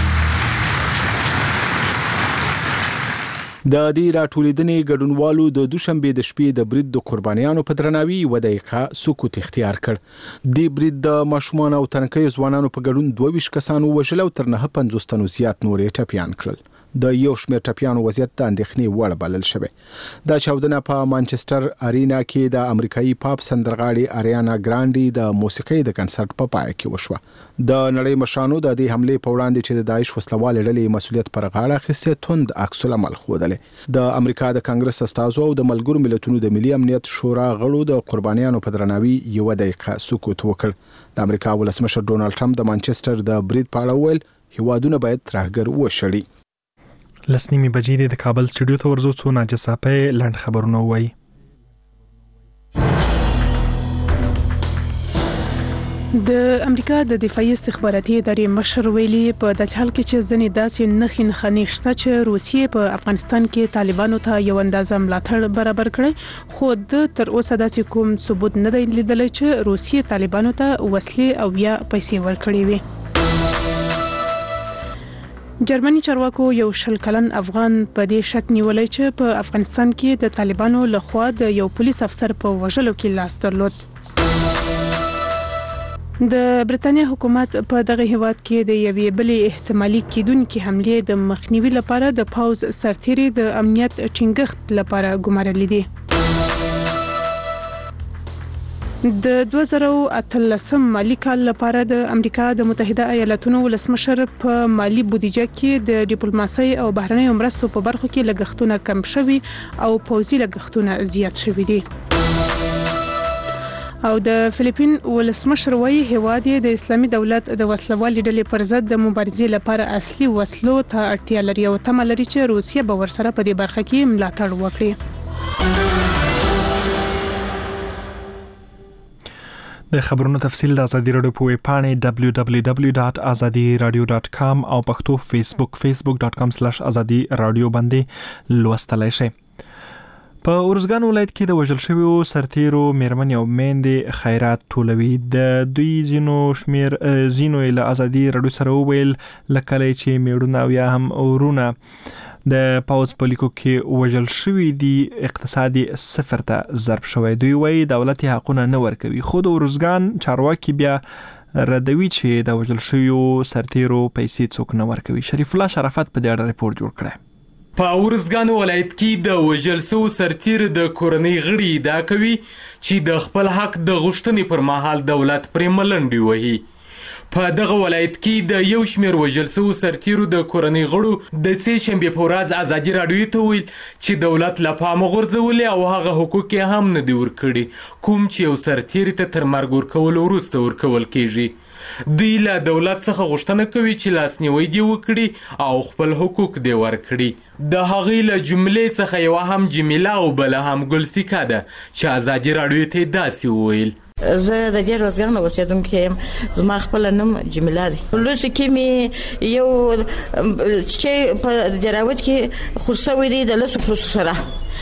د دې راټولیدنې ګډونوالو د دوشنبه د شپې د برید د قربانیانو په درناوي 1 دقیقه سکوت اختیار کړ. د برید د ماشومان او تنکي ځوانانو په ګډون 22 کسان وژل او تر 950 تنو زیات نور ټپیان کړل. د یو شمېر ټپیانو وضعیت د اندېښنې وړ بلل شوی. د چاودنه په مانچستر ارینا کې د امریکایي پاپ سندرغاړي اریانا ګرانډي د موسیقۍ د کنسرت په پای کې وشوه. د نړۍ مشرانو د دې حملې په وړاندې چې د داعش وسلوال ډلې مسؤلیت پر غاړه اخیسته توند عکس العمل ښودل. د امریکا د کانګرس استازو او د ملګرو ملتونو د ملي امنیت شورا غړو د قربانیانو په درناوي 1 دقیقه سکوت وکړ. د امریکا ولسمشر ډونالد ټرمپ د مانچستر د برید په اړه ویل هیوادونه باید ترهګر وشړي. لسنیمې بجې د کابل سټوډیو ته ورځو څو ناجساپې لنډ خبرونه وایي. د امریکا د دفاعي استخباراتي ادارې مشر ویلي په داسې حال کې چې ځینې داسې نښې شته چې روسیې په افغانستان کې طالبانو ته یو اندازه ملاتړ برابر کړی خو د تر اوسه داسې کوم ثبوت نه دی لیدلی چې روسیې طالبانو ته وسلې او یا پیسې ورکړې وي. جرمني چارواکو یو 20 کلن افغان په دې شک نیولای چې په افغانستان کې د طالبانو لخوا د یو پولیس افسر په وژلو کې لاس درلود. د برتانیا حکومت په دغه هیواد کې د یوې بلې احتمالي کېدونکې حملې د مخنیوي لپاره د پوز سرتیري د امنیت ټینګښت لپاره ګمارلې دي. د 2018 مالی کال لپاره د امریکا د متحده ایالاتونو ولسمشر په مالی بودیجه کې د ډیپلوماسۍ او بهرنیو مرستو په برخو کې لګښتونه کم شوي او پوځي لګښتونه زیات شوي دي. او د فلیپین ولسمشر وایي هیواد د اسلامي دولت د وسلوالې ډلې پر ضد د مبارزې لپاره اصلي وسلو ته اړتیا لري او تمه لري چې روسیه به ورسره په دې برخه کې ملاتړ وکړي. د خبرونو تفصیل د ازادي رادیو په ویب پاڼې www.azadiradio.com او پښتو facebook.com/azadi radio باندې لوستلای شئ. په اورزګان ولایت کې د وژل شویو سرتیرو میرمنې او میندې خیرات ټولوي. د دوی زینو له ازادي رادیو سره وویل لکه چې میړونه او یا هم ورونه د پاوز په لیکو کې وژل شوی دي اقتصادي صفر ته ضرب شوی. دوی وایي دولت حقونه نه ورکوي خو د اورزګان چارواکي بیا ردوي چې د وژل شویو سرتیرو پیسې څوک نه ورکوي. شریف الله شرافت په دې اړه ریپورت جوړ کړی. په اورزګان ولایت کې د وژل شویو سرتیرو د کورنۍ غړي ادعا کوي چې د خپل حق د غوښتنې پر مهال دولت پرې ملنډې وهي. په دغه ولایت کې د یو شمېر وژل شویو سرتیرو د کورنۍ غړو د سې شنبې په ورځ ازادي راډیو ته ویل چې دولت له پامه غورځولي او هغه حقوق یې هم نه دي ورکړي کوم چې یو سرتیري ته تر مرګ ورکولو وروسته ورکول کیږي. دوی له دولت څخه غوښتنه کوي چې لاسنیوی دې وکړي او خپل حقوق دې ورکړي. د هغې له جملې څخه یوه هم جمیله او بله هم ګلسیکه ده چې ازادي راډیو ته یې داسې وویل. زه د دې روزګان اوسیدونکې یم. زما خپل نوم جمیله دی. لوښي کې مې یو چې په دراوت کې خو شوی دی د لسو پروسو سره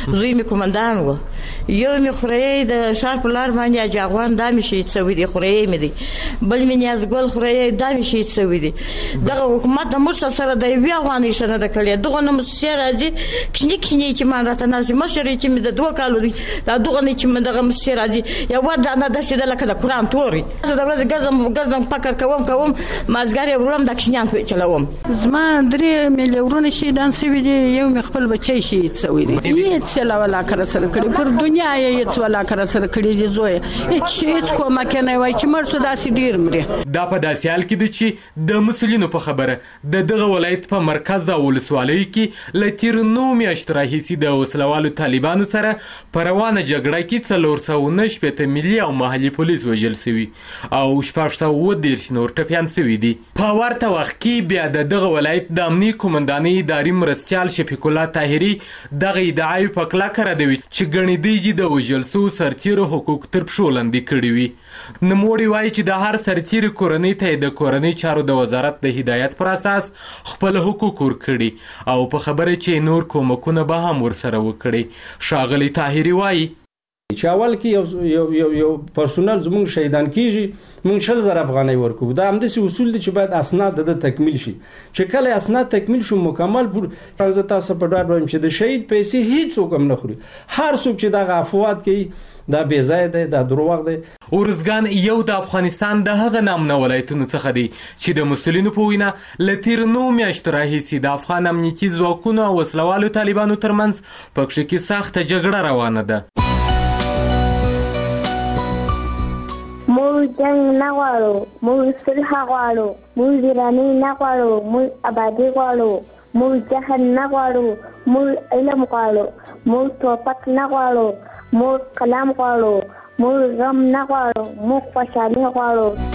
زوی می کومندان و یو می خوري د شار په لار باندې جاغوان د می شي څوي دي خوري می دي بل می نیاز ګل خوري د می شي څوي دي دغه حکومت د مرسته سره د وی افغاني شنه د کړي دغه نو مسیر راځي کښنی چې مان راته ناسي مشر چې می د 2 کالو دي دا دغه نه چې من دغه مسیر راځي یو ودا نه د سیده لکه د قران توري زه د ورځ ګرځم فکر کوم مازګر ورم د کښنیان په چلوم زما 3 میلیون شي دان سوي دي یو مخبل بچي شي څوي دي هیڅ لا ولا کر سره کړي پر دنیا یې هیڅ ولا کر سره کړي دي زوی هیڅ کومه کنه وای چې مرسته داسې ډیر مري دا په داسې حال کې دي چې د مسولینو په خبره د دغه ولایت په مرکز او ولسوالۍ کې لتیر نو میاشت راهیسي د وسلوالو طالبانو سره په روانه جګړه کې 419 ملي او محلي پولیس وژل شوي او 610 نور ټپیان شوي دي په ورته وخت کې بیا د دغه ولایت د امنیه قومندانۍ اداري مرستیال شفیق الله طاهري دغه ادعای په کلکه ردوي چې ګڼي دی د وژل شوو سرتیرو حقوق تر پښو لاندې کړي وي نوموړي وایي چې د هر سرتیر کورنۍ ته د کورنۍ چارو د وزارت د هدایت پر اساس خپل حقوق ورکړي او په خبره چې نور کومکونه به هم ورسره وکړي ښاغلي طاهري وایي چې اول کې یو پرسونل زموږ شهیدان کیږي موږ 100,000 افغانۍ ورکوو دا همداسې اصول دي چې باید اسناد د تکمیل شي چې کله اسناد تکمیل شو مکمل پر زه تاسو په ډاډ وایم چې د شهید پیسې هیڅ څوک هم نه خوري هر څوک چې دغه افواد کوي دا بې ځایه دی دا دروغ دی ارزګان یو د افغانستان د هغه نامنه ولایتونو څخه دی چې د مسولینو په وینا له تیر 9 میاشتو راهیسې د افغان امنیتي ځواکونو او وسلوالو طالبانو ترمنځ په کښې کې سخته جګړه روانه ده موږ جنگ نه غواړو موږ صلح غواړو موږ ویراني نه غواړو موږ آبادي غواړو موږ جهل نه غواړو موږ علم غواړو موږ توپک نه غواړو موږ قلم غواړو موږ غم نه غواړو موږ خوشحالي غواړو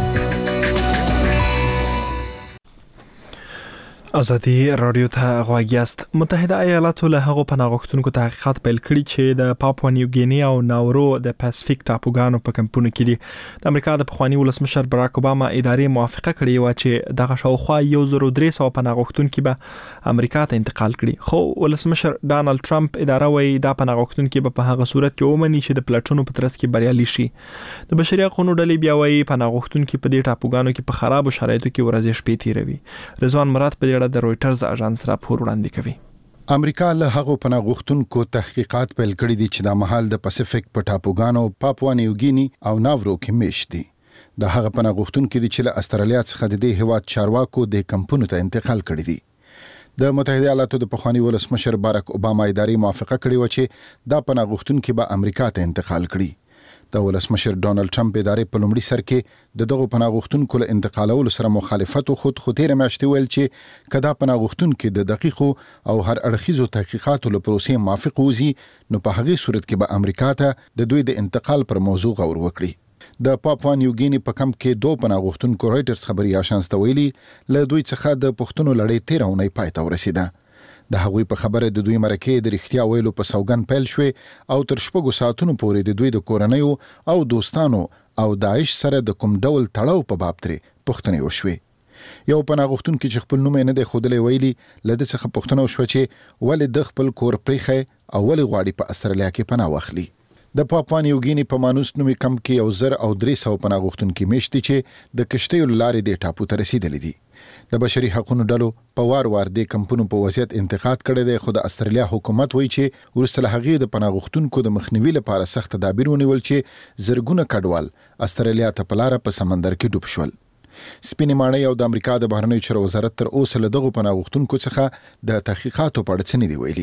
ازادي رادیو ته غواړی است متحده ایالاتو له هغو پناه غوښتونکو تحقیقات پیل کړي چې د پاپوا نیو ګینی او ناورو د پاسفیک ټاپوګانو په کمپونو کې دي د امریکا د پخوانی ولسمشر براک اوباما ادارې موافقه کړې و چې دغه شاوخوا 1300 پناه غوښتونکو به امریکا ته انتقال کړي خو ولسمشر ډانلډ ټرمپ اداره وایي دا پناه غوښتونکو به په هغه صورت کې ومني چې د پلاټونو په ترڅ کې بریالي شي د بشري حقوقو ډلې بیا وایي پناه غوښتونکو په دې ټاپوګانو کې په خرابو شرایطو کې ورځې شپې تیروي رضوان مراد په د رويټرز اژانس راپور وړاندې کوي امریکا له هغو پناه غوښتونکو تحقیقات پیل کړي دي چې د مهال د پاسفیک په ټاپوګانو پاپوا نیو ګینی او ناورو کې میشت دي د هغه پناه غوښتونکو دي چې له استرالیا څخه د دې هیواد چارواکو د کمپونو ته انتقال کړي دي د متحده ایالاتو د پخوانی ولسمشر باراک اوباما ادارې موافقه کړې و چې دا پناه غوښتونکو به امریکا ته انتقال کړي د ولسمشر ډانلډ ټرمپ ادارې په لومړي سر کې دغه پناه غوښتونکو له انتقالولو سره مخالفت خو تیر میاشتې ویل چې کدا پناه غوښتونکو د دقیقو او هر اړخیزو تحقیقاتو له پروسې موافق وزي نو په هغه صورت کې به امریکا ته د دوی د انتقال پر موضوع غور وکړي د پاپوا نیو ګینی په کم کې 2 پناه غوښتونکو رويټرز خبري آژانس ته ویلي له دوی څخه د پښتون لړۍ 13 اونۍ پای ته ورسیده د هغوی په خبره د دوی مرکه د رښتیا ویلو په سوګن پیل شوه او تر شپږو ساعتونو پورې د دوی د کورنیو او دوستانو او داعش سره د کوم ډول تړاو په باب ترې پوښتنې وشوه یو پناه غوښتونکو چې خپل نوم نه دی ښودلی ویلي لده څخه پوښتنه وشوه چې ولې د خپل کور پریخه او ولې غواړي په استرالیا کې پناه واخلي د پاپوا نیو ګینی په مانوس نومي کم کې 1300 پناه غوښتونکو میشتي چې د کشتیو لارې د ټاپو ته رسیدلې دي د بشري حقوقو ډلو په وار د کمپونو په وضعیت انتقاد کړی دی خو د استرالیا حکومت وایي چې ورسره هغه د پناه غوښتونکو د مخنیوي لپاره سخت تدابیر ونیول چې زرګونه کډوال استرالیا ته په لار په سمندر کې ډوب شول سپینې ماڼۍ او د امریکا د بهرنیو چارو وزارت تر اوسه له دغه پناه غوښتونکو څخه د تحقیقاتو په اړه څه نه دی ویلي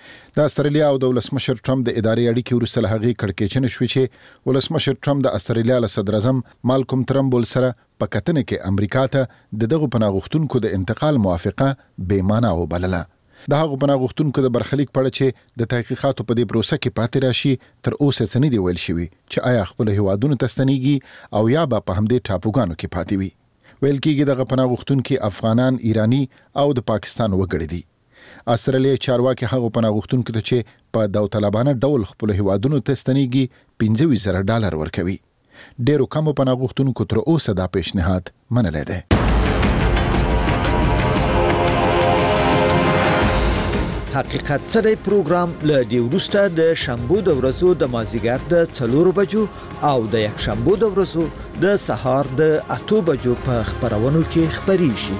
د استرالیا او د ولسمشر ټرمپ د ادارې اړیکې وروسته له هغې کړکېچنې شوې چې ولسمشر ټرمپ د استرالیا له صدر اعظم مالکوم ترمبول سره په کتنه کې امریکا ته دغه پناه غوښتونکو د انتقال موافقه بې معنی وبلله د هغو پناه غوښتونکو د برخلیک په اړه چې د تحقیقاتو په دې پروسه کې پاتې راشي تر اوسه څه نه دی ویل شوي چې آیا خپل هیوادونو ته ستنېږي او یا به په همدې ټاپوګانو کې پاتې وي ویل کېږي دغه پناه غوښتونکي افغانان ایرانی او د پاکستان وګړي دي استرالیا چارواکي هغه پناه غوښتونکو ته چې په داوطلبانه ډول خپل هیوادونو ته ستنېږي $25,000 ورکوي ډېرو کم پناه غوښتونکو تر اوسه دا پیشنهاد منلی دی حقیقت څه دی پروګرام له دې وروسته د شنبو د ورځو د مازدیګر د 4 بجو او د یکشنبو د ورځو د سهار د 8 بجو په خبرونو کې خبريږي.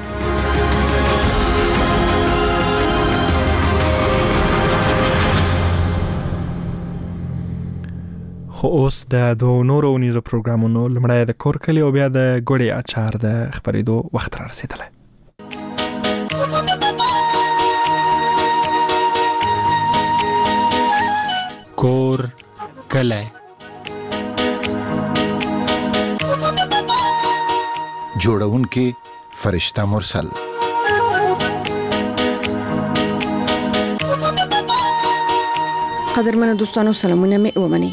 خو اوس د دوه نورو نیوز پروګرامونو لمړی د کورکلی او بیا د ګوړې اچار د خبرېدو وخت را رسیدلی. کور کلی جوړونکي فرشته مرسل. قدرمن دوستانو سلامونه مې ومني.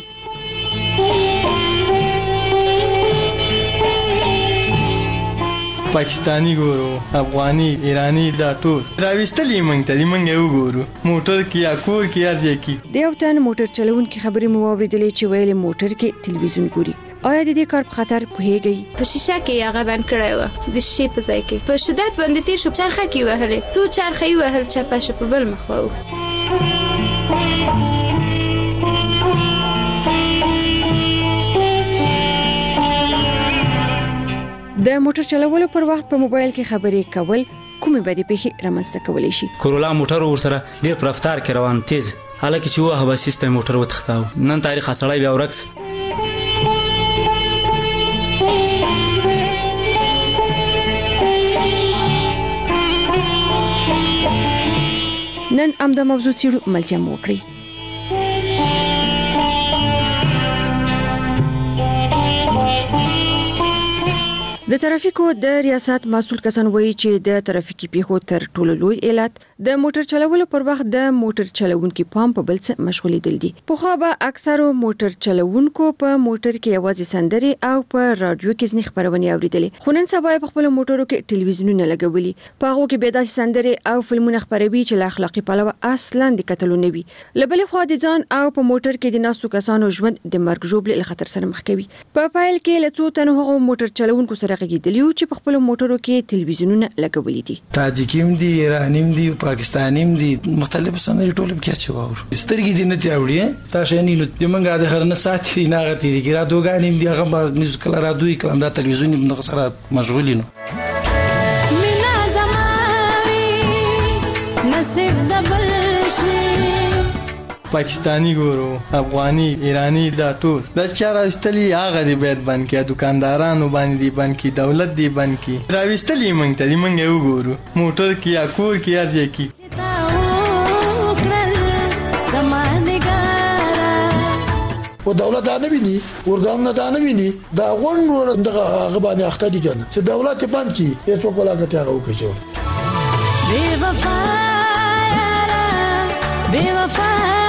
پاکستانی ګورو، افغاني، ایرانی دا ټول راوستلې مونږ ته مونږ یو ګورو موټر کې یا کور کې ارځي کې د یو تن موټر چلونکي خبرې مو اوریدلې چې ویلې موټر کې تلویزیون ګوري. آیا د دې کار په خطر پوهیږي؟ په شیشه کې هغه بند کړی و د شیشې په ځای کې په شدت باندې تیر شو، چرخه کې وهلې څو چرخه یې وهل چپه شو په بل مخ واوښت. د موټر چلولو پر وخت په موبایل کې خبرې کول کومې بدې پیښې رامنځته کولی شي؟ کورولا موټر ورسره ډېر په رفتار کې روان تیز حالکه چې وه به سیستم موټر وتښتاو. نن تاریخ سړی بیا ورکس. نن امدا موضوع څیړو ملتیا مو وکړي. د ترافیکو د ریاست مسؤل کسان وایي چې د ترافیکي پیښو تر ټولو لوی علت د موټر چلولو پر وخت د موټر چلوونکو پام په بل څه مشغولېدل دي. په خو به اکثرو موټر چلوونکو په موټر کې یوازې سندري او په رادیو کې ځنې خبرونه اوریدلې، خو نن سبا په خپل موټرو کې ټلویزیونونه لګولي. په هغه کې به داسې سندري او فلمونه خبروي چې له اخلاقی پلوه اصلاً د کتلو نه وي. لبلې خو د ځان او په موټر کې د ناسو کسانو ژوند د مرګ ژوبل له خطر سره مخ کوي. په پایل کې له څو تنو هغه موټر چلوونکو سره غږیدلیو چې په خپل موټرو کې تلویزیونونه لګولي دي. تاجکیم دي، ایرانیم دي، پاکستانیم دي، مختلف سندري ټول کې اچو اور سترګې دي نه تیاوړي تاسو نه نو د منګه د خرنه ساتي نه غتي دي ګرا دوګانیم دي هغه نیوز کله را دوی کلم دا تلویزیون موږ سره مشغولینو. مینا زماري نصیب دبل شي پاکستانی ګورو، افغاني، ایرانی دا ټول د چا راوستلې هغه دی باید بند کې دکاندارانو باندې بند کې دولت دی بند کې راوستلې مونږ ته مونږ یو ګورو موټر کې یا کور کې ارځي کې. او دولت دا نه ویني ورګان دا نه ویني دا غونډ دغه غبانې اخته دي کنه چې دولت بند کی هیڅ وکړه ته هغه وکړي. بے وفا یارا بے وفا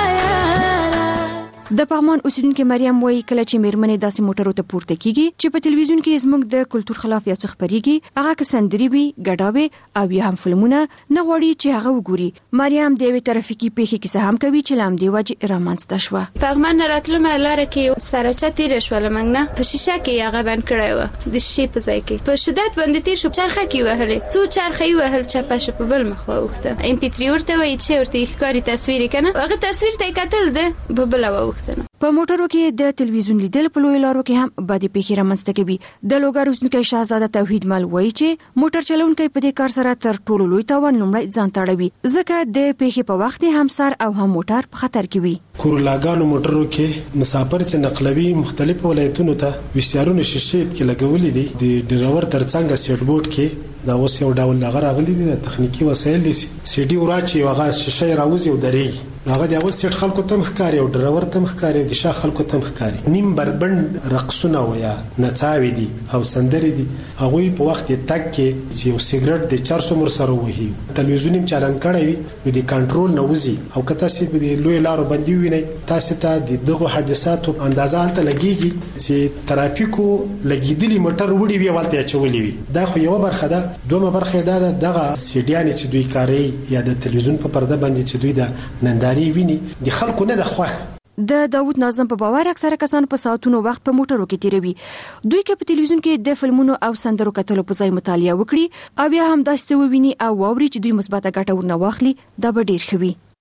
د پغمان اوسیدونکو مریم وایي کله چې میرمنې داسې موټرو ته پورته کیږي چې په ټلویزیون کې زموږ د کلچر خلاف یو څه خبريږي، هغه کسندري وي، ګډاوي او یا هم فلمونه نه غوړي چې هغه وګوري. مریم د وی ترافیکي پیښې کې هم کوي چې لام دی وجه رامنځته شو. پغمان راتلو ملار کې سره چتیر شو لمنګ نه په شیشه کې هغه بند کړی و د شیشې په ځای کې په شدت باندې تیر شو، چرخه کې وهلې څو چرخه یې وهل چپه شو په بل مخ واوښته. ام پی 3 ورته وایي چې ورته ښکاری تصویر کنه هغه تصویر ته کتل ده په بل واوښته. په موټرو کې د ټلویزیون لیدل په لوی لارو کې هم بدې پیښې رامنځته کوي. د لوګر اوسنکي شاهزاده توحید مل وایي چې موټر چلونکي په دې کار سره تر ټولو لوی تاوان لومړی ځان تړوي، ځکه د پیښې په وخت هم سر او هم موټر په خطر کې وي. کورولاګانو موټرو کې مسافر چې نقلوي مختلفو ولایتونو ته وسیارونو شیشې کې لګولې دي د ډرایور ترڅنګ سیټ بورډ کې دا اوس یو ډول لغړ راغلي دي د تخنیکی وسایل دي سی ډي وراچي هغه شیشه راوځي او دري هغه د اول سیټ خلکو ته مخکاري او ډرایور ته مخکاري د شا خلکو ته مخکاري نیم بربند رقصونه ویا نڅاوي دي او سندري دي هغه په وخت تک کې چې یو سیګریټ د 400 مر سره وهي تلویزیون هم چالان کړی وي د کنټرول نه وځي او کته سي د لوی لارو باندې ویني تاسو ته د دغه حادثاتو اندازه انت لګيږي چې ترافیکو لګیدلی موټر وړي وی والته چولې وي دا خو یو برخه ده. دومره برخه ده دغه سیډیانې چې دوی کاری یا د تلویزیون په پرده باندې چې دوی د ننداري ویني د خلکو نه د خوښ. د داوود ناظم په باور اکثره کسان په ساعتونو وخت په موټرو کې تیروي. دوی کې په ټلویزیون کې د فلمونو او سندرو کتلو په ځای مطالعه وکړي او بیا هم داسې وویني او واوري چې دوی مثبته ګټه ورنه واخلي دا به ډیر ښه وي.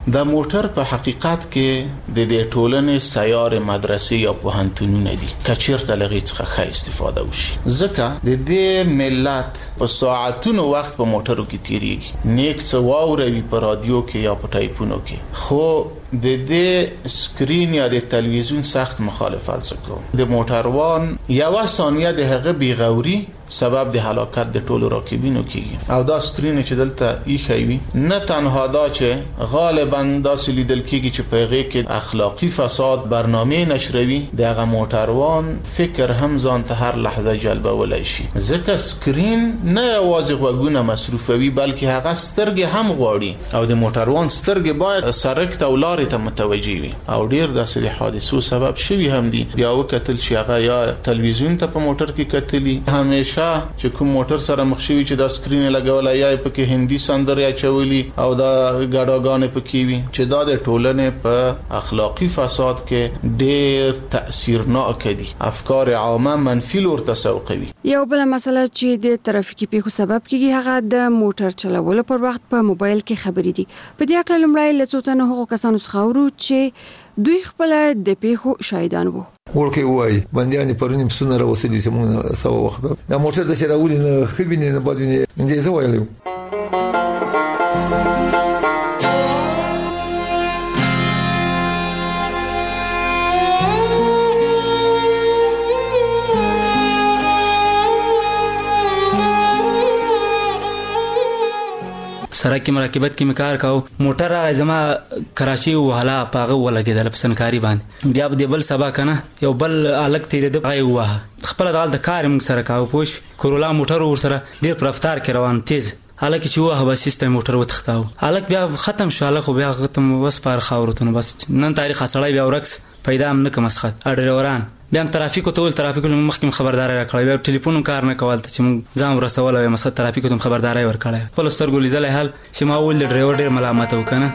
د موټر په حقیقت کې د دې ټولنې سیار مدرسې یا پوهنتونونه دي کچیرته لغې څخه ښه استفاده وشي ځکه د دې ملت په ساعتونو وخت په موټرو کې تیریږي نیک څه واوروي په رادیو کې یا په ټایپونو کې خو د دې سکرین یا د تلویزیون سخت مخالفت وکړو د موټروان یو ثانیه د هغه بیغوري سبب د هلاکت د ټولو راکبینو کیږي او دا سکرین چې دلته ایښی وي نه تنها دا چې غالبا داسې لیدل کیږي چې په هغې کې اخلاقی فساد برنامه نشروي د هغه موټروان فکر هم ځان ته هر لحظه جلبولی شي ځکه سکرین نه یوازې غوږونه مصروفوي بلکې هغه سترګې هم غواړي او د موټروان سترګې باید سرک ته او لارې ته متوجه وي او ډیر داسې د حادثو سبب شوي هم دي بیا وکتل چې هغه یا تلویزیون ته په موټر کې کتلي همیشه چې کوم موټر سره مخ شوی چې دا سکرین لګولای یا پکې هندي سندرې اچولي او دا غاډاګانې پکې وي چې دا د ټولنې په اخلاقی فساد کې ډېر تاثیرناک دي افکار عامه منفي لور تسوقوي یو بل مسله چې د ترافیکي پیښو سبب کیږي هغه د موټر چلولو پر وخت په موبایل کې خبرې دي په دې اړه لومړی له څو تنو هغو کسانو څخه اورو چې دوی خپل د پیښو شاهدان وو ورکه وای باندې پرونی پسونه راوصلې سمونه سوا وخت دا موټر د شراولي نه خبينه نه بادونه انځي زوایلو سره کې مراقبت کې مکار کاو موټر زما کراچي وهلا پاغه ولګیدل په سنکاري باندې بیا د بل سبا کنه یو بل الګ تیر د غي وه خپل د کار موږ سره کاو پوش کورولا موټر ور سره ډیر پر رفتار کې روان تیز حالکه چې وه به سیستم موټر وتختاو الګ بیا ختم شاله خو بیا ختم وس پر خاورتونه بس نن تاریخ سړی بیا ورکس پیدا هم نه کومسخت اډروران بیا ترافیکو ټول ترافیکو مخکې خبرداري راکړی بیا ټلیفون کار نه کول ته چې موږ ځم رسول او مسخت ترافیکو ته خبرداري ورکړی خپل سترګو لیدل حال چې ما ول ډرایور ډیر ملامت وکنه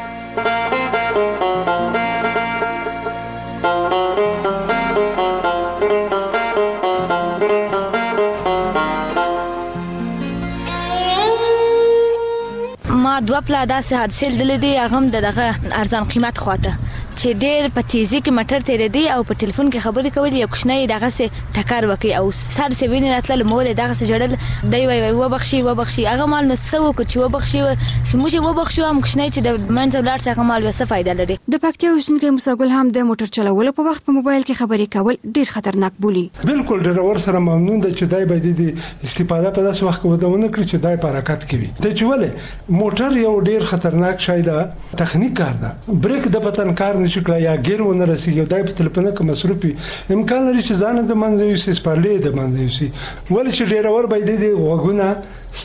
ما دوه پلادا سه حادثه لیدلې دي هغه دغه ارزان قیمت خواته چې ډېر په تیزی کې موټر تیر دی او په ټلیفون کې خبرې کولې یو کوښنۍ دغه سه ټکر وکي او سر سه ویني راتل مور دغه سه جړل دی وای و بخشي هغه مال نو سو کو چې و بخشي موږ و بخشو هم کوښنۍ چې د منځ ولر څخه مال وسه فائدہ لري د پکتیا اوسنکي مساګل هم د موټر چلولو په وخت په موبایل کې خبرې کول ډېر خطرناک بولي بالکل ډرایور سره ممنون دی چې دای باید د استفاده په داس وخت کې ودونه کړی چې دای په حرکت کوي د چولې موټر یو ډېر خطرناک شای ده تخنیک کار ده بریک د پتن کار نشي کړی یا ګیر ونه رسیږي دای په تلپنه کې مصروفي امکان لري چې ځان د منځوي سي سپارلې د منځوي سي ولې چې ډرایور باید د وګونه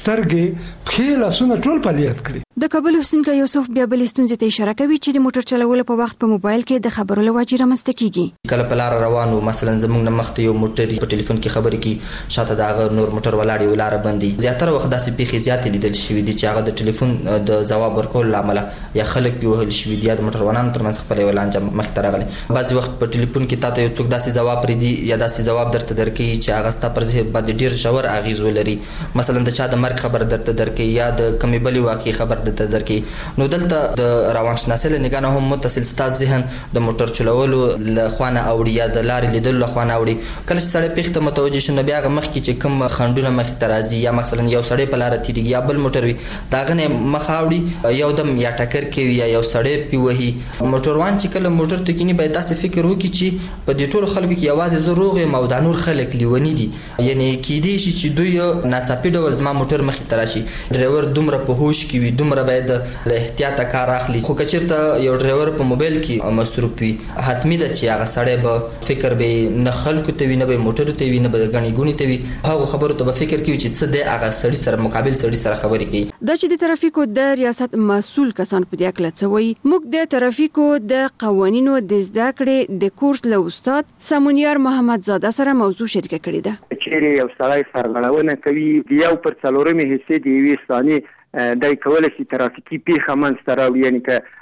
سترګې په لاسونه ټول فعالیت کړي د کابل اوسنکي یوسف بیا بل ستونزې ته اشاره کوي چې د موټر چلولو په وخت په موبایل کې د خبرو لواجی رامنځته کیږي کله په لار روانو مثلا زموږ نه مخته یو موټر په ټلیفون کې خبرې کی شاته دا نور موټر ولاړی ولار باندې زیاتره وخت داسې پیښې زیاتې لیدل شوې دي چې هغه د ټلیفون د جواب ورکول لامل یا خلک په وهل شوې دي د موټر ونان ترمنځ خپل ولانجه مخ ته راغلي بعض وخت په ټلیفون کې تاسو یو څوک داسې جواب پرې دی یا داسې جواب درته درکې چې هغه ستا پر ذهن باندې ډیر ژور اغیز ولري مثلا د چا د مرګ خبر درته درکې یا د کمی بلی واقعي خبر درته درکې نو دلته د روانشناسۍ له نگاه نه هم متصل ستاسو ذهن د موټر چلولو له خوانه اوړي یا د لارې لیدلو له خوانه اوړي کله چې سړی پیښ ته متوجه شي نو بیا هغه مخکې چې کوم خنډونه مخې ته راځي یا مثلا یو سړی په لاره تیریږي یا بل موټر وي د هغه نه مخ اوړي یو دم یا ټکر کوي یا یو سړی پی وهي موټروان چې کله موټر ته کینی باید داسې فکر وکړي چې په دې ټولو خلکو کې یوازې زه روغ یم او دا نور خلک لیوني دي یعنی کیدای شي چې دوی ناڅاپي ډول زما موټر مخې ته راشي ډرایور دومره په هوش کې وي دومره باید له احتیاط کار اخلي خو کچیرته یو ډرایور په موبایل کې مصروف وي حتمی ده چې هغه سړی به فکر به نه خلکو ته وي نه به موټر ته وي نه به غني ګونی ته وي هغه خبرو ته به فکر کوي چې څه دی هغه سړی سره مقابل سړی سره خبرې کوي د چې د ترافیکو د ریاست مسؤل کسان په دې اړه څه وایي موږ د ترافیکو د قوانینو د زده کړې د کورس له استاد سمونیار محمد زاده سره موضوع شریکه کړې ده چې یو سړی سرغړونه کوي یو پر څلورمه حصے دی وی ثاني دای کولای شي ترافیکي پیښه منځته راوړي یعنی که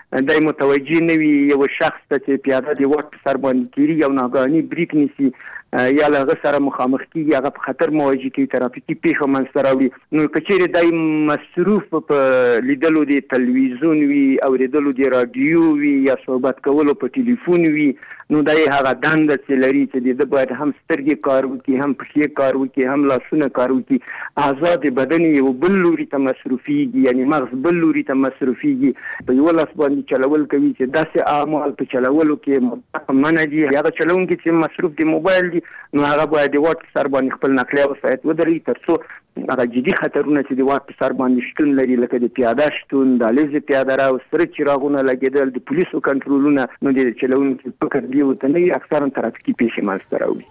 دای متوجه نه وي یو شخص ته چې پیاده د وټ په سر باندې تیری یو ناګهاني بریک نیسي یا له هغه سره مخامخ کیږي هغه په خطر مواجه کوي ترافیکي پیښه منځته راوړي نو که چیرې دای مصروف په لیدلو د تلویزیون وي اورېدلو د راډیو وي یا صحبت کولو په ټلیفون وي نو دای هغه دنده چې لري چې د باید هم سترګې کار وکړي هم پښې کار وکړي هم لاسونه کار وکړي آزاد بدن یو بل لوري ته مصروفیږي یعنی مغز بل لوري ته مصروفیږي په یو لاس باندې چلول کوي چې داسې اعمال په چلولو کې مطلق منع دي هغه چلونکي چې مصروف د موبایل دي نو هغه باید د واټ سر باندې خپل نقلیه وسایط ودري ترڅو هغه جدي خطرونه چې د واټ سر باندې شتون لري لکه د پیاده شتون د لیز پیاده را او سره چراغونه لګیدل د پولیسو کنټرولونه نو د چلونکي فکر دی وته نه اکثرا ترافیکي پیښې منځته راوړي.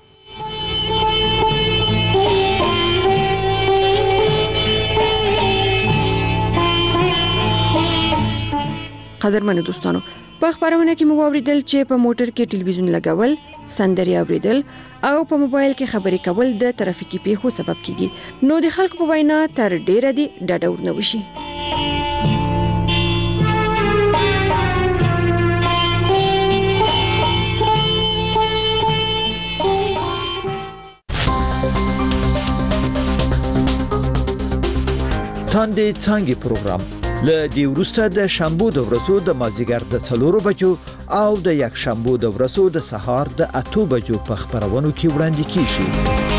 قدرمنو دوستانو په خبرونه کې مو اوریدل چې په موټر کې ټلویزیون لګول سندري اوریدل او په موبایل کې خبرې کول د ترافیکي پیښو سبب کیږي نو د خلکو په وینا تر ډیره دی ډاډور نه وشي. تاندې څنګه پروګرام له دی ورسته د شنبه د ورځو د مازیګر د 4 بجو او د یک شنبه د ورځو د سهار د 8 بجو په خبرونو کې وړاندې کیږي.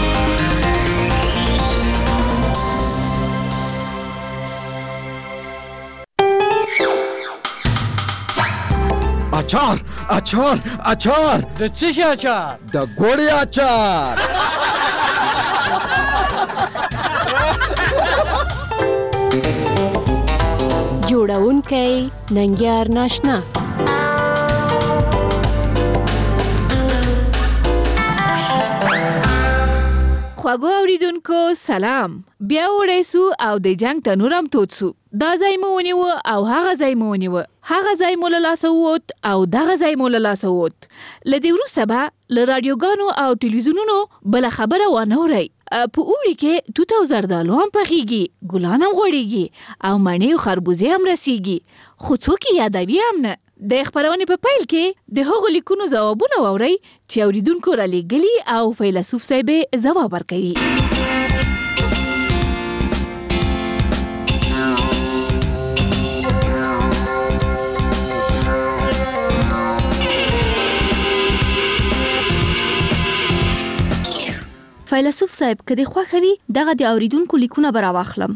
اچار اچار اچار د څه شي اچار؟ د ګوړې اچار. جوړونکی ننګیار ناشنا. خواږه اوریدونکو سلام. بیا وړې سو او د جنگ تنورم تود سو. دا ځای مو ونیو او هغه ځای مو ونیو. هغه ځای مو له لاسه ووت او دغه ځای مو له لاسه ووت. له دې وروسته به له راډیوګانو او ټلویزیونونو بله خبره وانه اورئ. په اوړي کې توت او زردالو هم پخیږي، ګلان هم غوړیږي او مڼې او خربوزې هم رسیږي، خو څوک یې یادوي هم نه. د خبرونې په پیل کې د هغو لیکونو ځوابونه واورئ چې اوریدونکو رالیږلي او فیلسوف صاحب ځواب ورکوي. فیلسوف صاحب کدی خوښوي دغه د اوریدونکو لیکونه به راواخلم.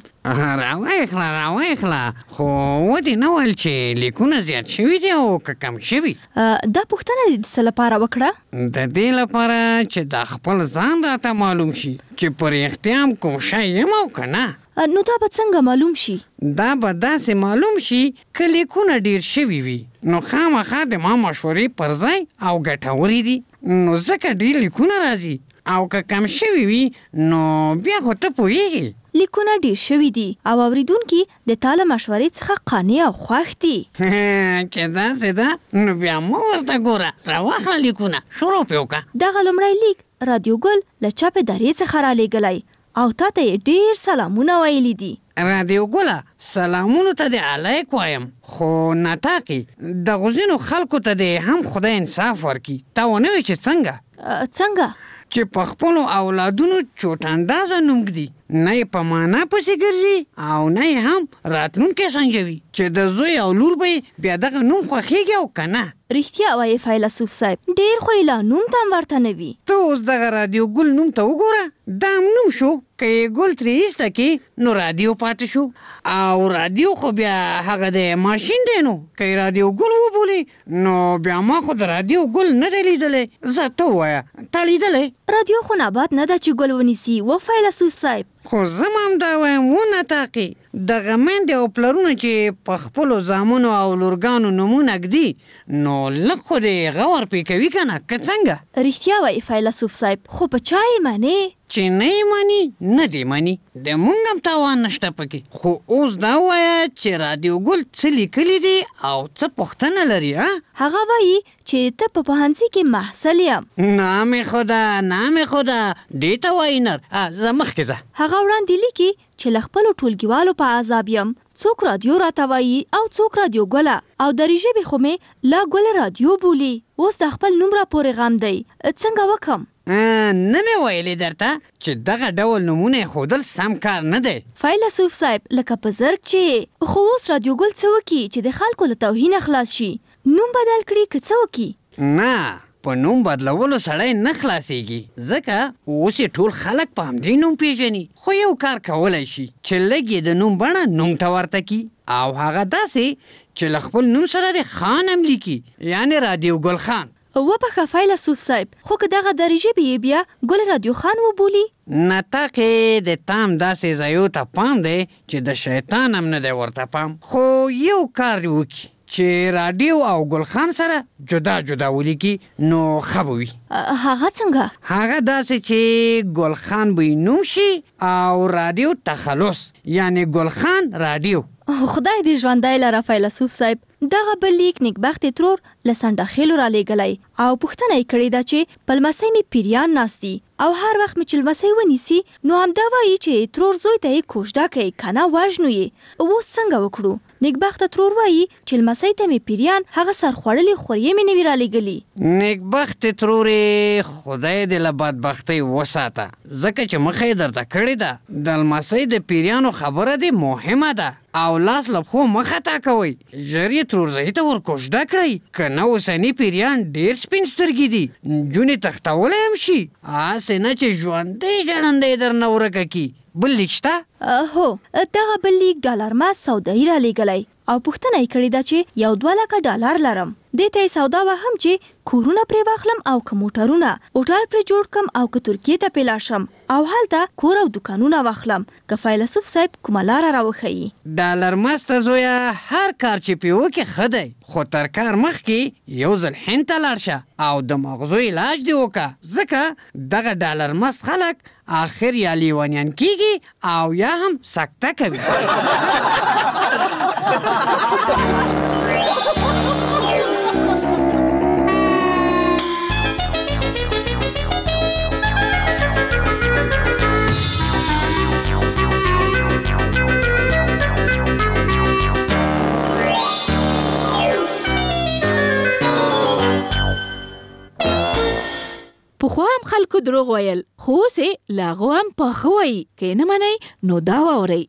راواخله خو ودې نه ویل چې لیکونه زیات شوي دي او که کم شوي. دا پوښتنه دې د څه لپاره وکړه؟ د دې لپاره چې د خپل ځان راته معلوم شي چې په رښتیا هم کوم شی یم او که نه. نو دا به څنګه معلوم شي؟ دا به داسې معلوم شي که لیکونه ډیر شوي وي نو خامخا د ما مشورې پر ځای او ګټورې دي نو ځکه ډیر لیکونه راځي او که کم شوي وي نو بیا خو ته پوهیږي. لیکونه ډیر شوي دي او اوریدونکي د تا له مشورې څخه قانع او خوښ دي. چې داسې ده نو بیا مو ورته ګوره راواخله لیکونه شروع پې وکړه. دغه لومړی لیک رادیو ګل له چاپې درې څخه رالیږلی او تا ته یې ډیر سلامونه ویلي دي. رادیو ګله سلامونو ته د علیک وایم خو ناټاقي دغو ځینو خلکو ته د هم خدای انصاف ورکړي. تا ونه وی چې څنګه چې په خپلو اولادونو چوټ اندازه نوم ږدي نه یې په معنا پسې ګرځي او نه یې هم راتلونکی سنجوي چې د زوی او لور به بیا دغه نوم خوښیږي او که نه. رښتیا وایې فیلسوف صاحب ډیر خو یې لا نوم ته هم ورته نه وي. ته اوس دغه رادیو ګل نوم ته وګوره دا هم نوم شو که یې ګل ترې ایسته کړي نو رادیو پاتې شو او رادیو خو بیا هغه د ماشین دی نو که یې رادیو ګل وبولي نو بیا ما خو د رادیو ګل نه دی لیدلی. زه ته ووایه تا لیدلی؟ رادیو خو نبات نه ده چې ګل ونیسي و فیلسوف صاحب. خو زه هم دا وایم ونه تاقي دغه میندې او پلرونه چې په خپلو زامنو او لورګانو نومونه ږدي نو لږ خو دې غور پې کوي که نه که څنګه؟ رښتیا وایي فیلسوف صاحب خو په چا یې منې؟ چې نه یې مني نه دې مني د مونږ هم تاوان نشته پکې. خو اوس دا ووایه چې رادیو ګل څه لیکلي دي او څه پوښتنه لري؟ هغه وایي چې ته په پوهنځي کې محصل یم. نامې خدا دې ته وایي نر زه مخکې ځه. هغه وړاندې لیکي چې له خپلو ټولګیوالو په عذاب یم څوک رادیو راتوي او څوک رادیو ګوله او د ژبې خو مې لا ګوله رادیو بولی. اوس د خپل نوم را پورې غام دی، څنګه وکم؟ نه مې ویلې درته چې دغه ډول نمونه خودل سم کار نه دی. فیلسوف صاحب لکه په زرګ چې خو اوس رادیو ګل څه وکي چې د خلکو له توهین خلاص شي؟ نوم بدل کړي که څه وکي؟ نه، په نوم بدلولو سړی نه خلاصېږي، ځکه اوس ټول خلک په همدې نوم پیژني. خو یو کار کولی شي چې لږ یې د نوم بڼه نوم ته ورته کي، او هغه داسې چې له خپل نوم سره د خان هم لیکي، یعنې رادیو ګل خان. وبخښه فیلسوف صاحب، خو که دغه د ژبې یې بیا ګل رادیو خان وبولي؟ نتاقې د تام داسې ځایو ته پام دی چې د شیطان هم نه دی ورته پام. خو یو کار وکړي چې رادیو او ګل خان سره جدا جدا ولیکي نو ښه به وي. هغه څنګه؟ هغه داسې چې ګل خان به یې نوم شي او رادیو تخلص، یعنې ګل خان رادیو. خدای دې ژوندی لره فیلسوف صاحب. دغه بل لیک نیکبختې ترور له سنډاخیلو را لیږلی او پوښتنه یې کړې ده چې په لمسۍ مې پیریان ناست دي او هر وخت مې چې لمسۍ ونیسي نو همدا وایي چې ترور زوی ته یې کوژده کوي که نه وژنو یې. اوس څنګه وکړو؟ نیکبخته ترور وایي چې لمسۍ ته مې پیریان هغه سرخوړلې خوريې مې نوي را لیږلي. نیکبختې ترورې خدای دې له بدبختۍ وساته، ځکه چې مخه یې درته کړې ده د لمسۍ د پیریانو خبره دې مهمه ده او لاس له پښو مه خطا کوئ. ژر یې ترورزۍ ته ورکوژده کړئ، که نه اوسني پیریان ډېر سپین سترګي دي، نجونې تختولی هم شي، هسې نه چې ژوندی ژړندی درنه ورکه کي. بل لیک شته؟ هو، دغه بل لیک ډالرمه سودایي را لیږلی او پوښتنه یې کړې ده چې یو 2 لکه ډالر لرم، دې ته یې سودا وه هم چې کورونه پرې واخلم او که موټرونه هوټل پرې جوړ کړم او که ترکیې ته پې لاړ شم او هلته کور او دوکانونه واخلم. که فیلسوف صاحب کومه لاره راوښیي؟ ډالر مسته زویه، هر کار چې پې وکړې ښه دی، خو تر کار مخکې یو ځل هند ته لاړ شه او د مغزو علاج دې وکړه، ځکه دغه ډالر مست خلک آخر یا لیونیان کیږي او یا هم سکته کوي. پخوا هم خلکو دروغ ویل، خو اوس یې له هغو هم پاخه وایي. که یې نه منئ نو دا واورئ.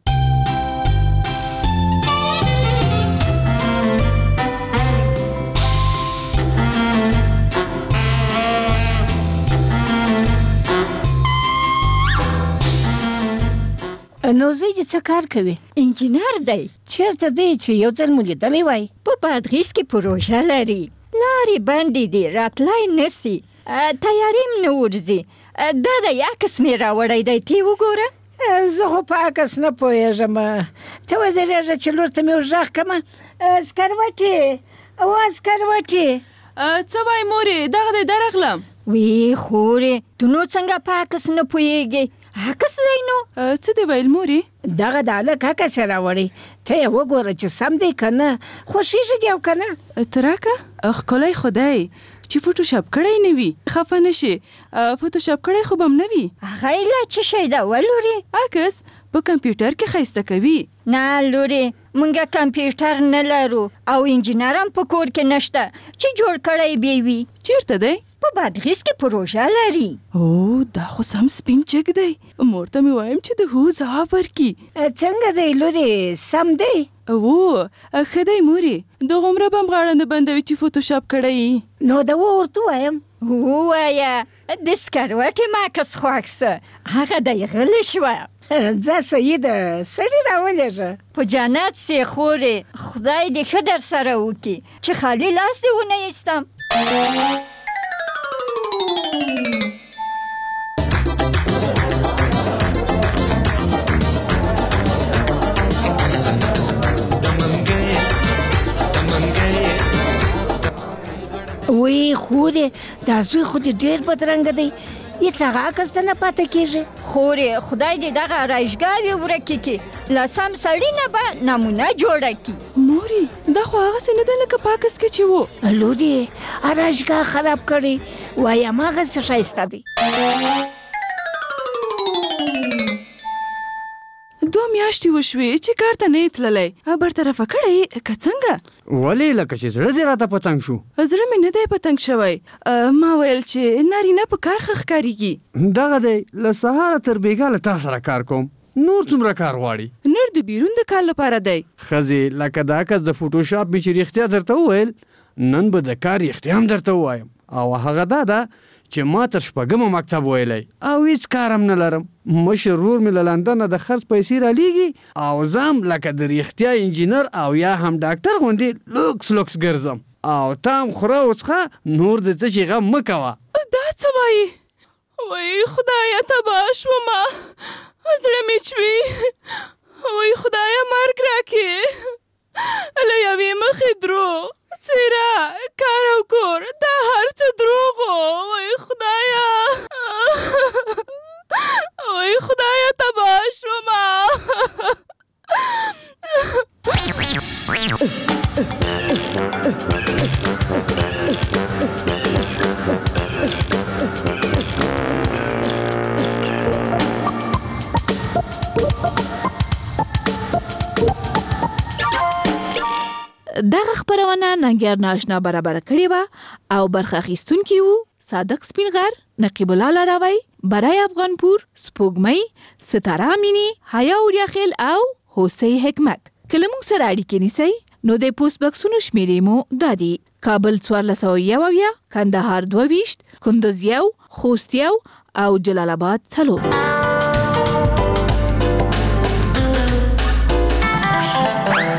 نو زوی دې څه کار کوي؟ انجینر دی. چیرته دی چې یو ځل مو لیدلی وای؟ په بادغیس کې پروژه لري، لارې بندې دي، راتلی نسي، تیارې هم نه ورځي. دا دی عکس مې راوړی دی، ته وګوره. زه خو په عکس نه پوهېږم، ته ودرېږه چې لور ته مې ورغږ کړمه. سکروټې او سکروټې څه وایي مورې؟ دغه دی درغلم. وی خورې، ته نو څنګه په عکس نه پوهېږې؟ عکس دی نو څه دی ویل مورې؟ دغه د هلک عکس یې راوړی، ته یې وګوره چې سم دی که نه، خوښېږي دې او که نه. ته راکه ښکلی خدای چې فوټوشاپ کړی نه وي، خفه نه شي. فوټوشاپ کړی خو به هم نه وي. هغه یې لا څه شی ده ولورې؟ عکس په کمپیوټر کې ښایسته کوي. نه لورې، مونږ کمپیوټر نه لرو او انجینر هم په کور کې نشته چې جوړ کړی به وي. چیرته دی؟ په بادغیس کې پروژه لري. او دا خو سم سپین چک دی. مور ته مې وایم چې د هو ځواب ورکړي. څنګه دی لورې؟ سم دی؟ او ښه دی مورې، د غومره به هم غاړه نه بندوي چې فوټوشاپ کړی. نو د ورته وایم؟ ووایه د سکروټې ماکس خوښ څه، هغه دی غلی شوه. ځه صحیح ده، سړي راولېږه. په جنت سې خورې، خدای دې ښه در سره وکړي چې خالي لاس دې ونه ایستم. وی خورې، دا زوی خو دې ډېر بدرنګه دی، هېڅ هغه عکس ته نه پاته کېږي. خورې خدای دې دغه رایشګاوې ورکې کړي، له سم سړي نه به نمونه جوړه کړي. مورې دا خو هغسې نه ده لکه په عکس کې چې و. لورې رایشګاه خراب کړې، وایم هغسې ښایسته دی. 2 میاشتې وشوې چې کار ته نه تللی برطرفه کړی که څنګه ولې لکه چې زړه دې راته پتنګ شو زړه مې نه دی پتنګ شوی ما ویل چې نارینه په کار ښه ښکارېږي دغه دی له سهاره تر بېګا له تا سره کار کوم نور څومره کار غواړي نور د بیرون د کار لپاره دی ښځې لکه دا کس د فوټوشاپ مې چې رښتیا درته وویل نن به د کار رښتیا هم درته ووایم او هغه دا ده چې ما تر 6 مکتب ویلی او هیڅ کار هم نه لرم مشر ورور مې له لندنه د خرڅ پیسې رالیږي او زه هم لکه د رښتیا انجینر او یا هم ډاکټر غوندې لوکس ګرځم او تا هم خوره وڅښه نور د څه چې غم مه کوه دا څه وایي وای خدایه تباه شومه زړه مې چوي وای خدایه مرګ راکې له یوې مخې دروغ څېره کار او کور دا هر څه دروغ وای خدایه وای خدایه تباه شومه دغه خبرونه ننګیار ناشنا برابر کړې وه او برخه اخیستونکي وو صادق سپینغر، نقیب الله لاروی، برای افغانپور، سپوږمۍ، ستاره امینی، حیا اوریاخیل او حوسی حکمت. که له موږ سره اړیکې نیسئ نو د پوسټ بکسونو شمیرې مو دا دي: کابل 1401، کندهار 22، کندوز 1، خوست 1 او جلال آباد 4.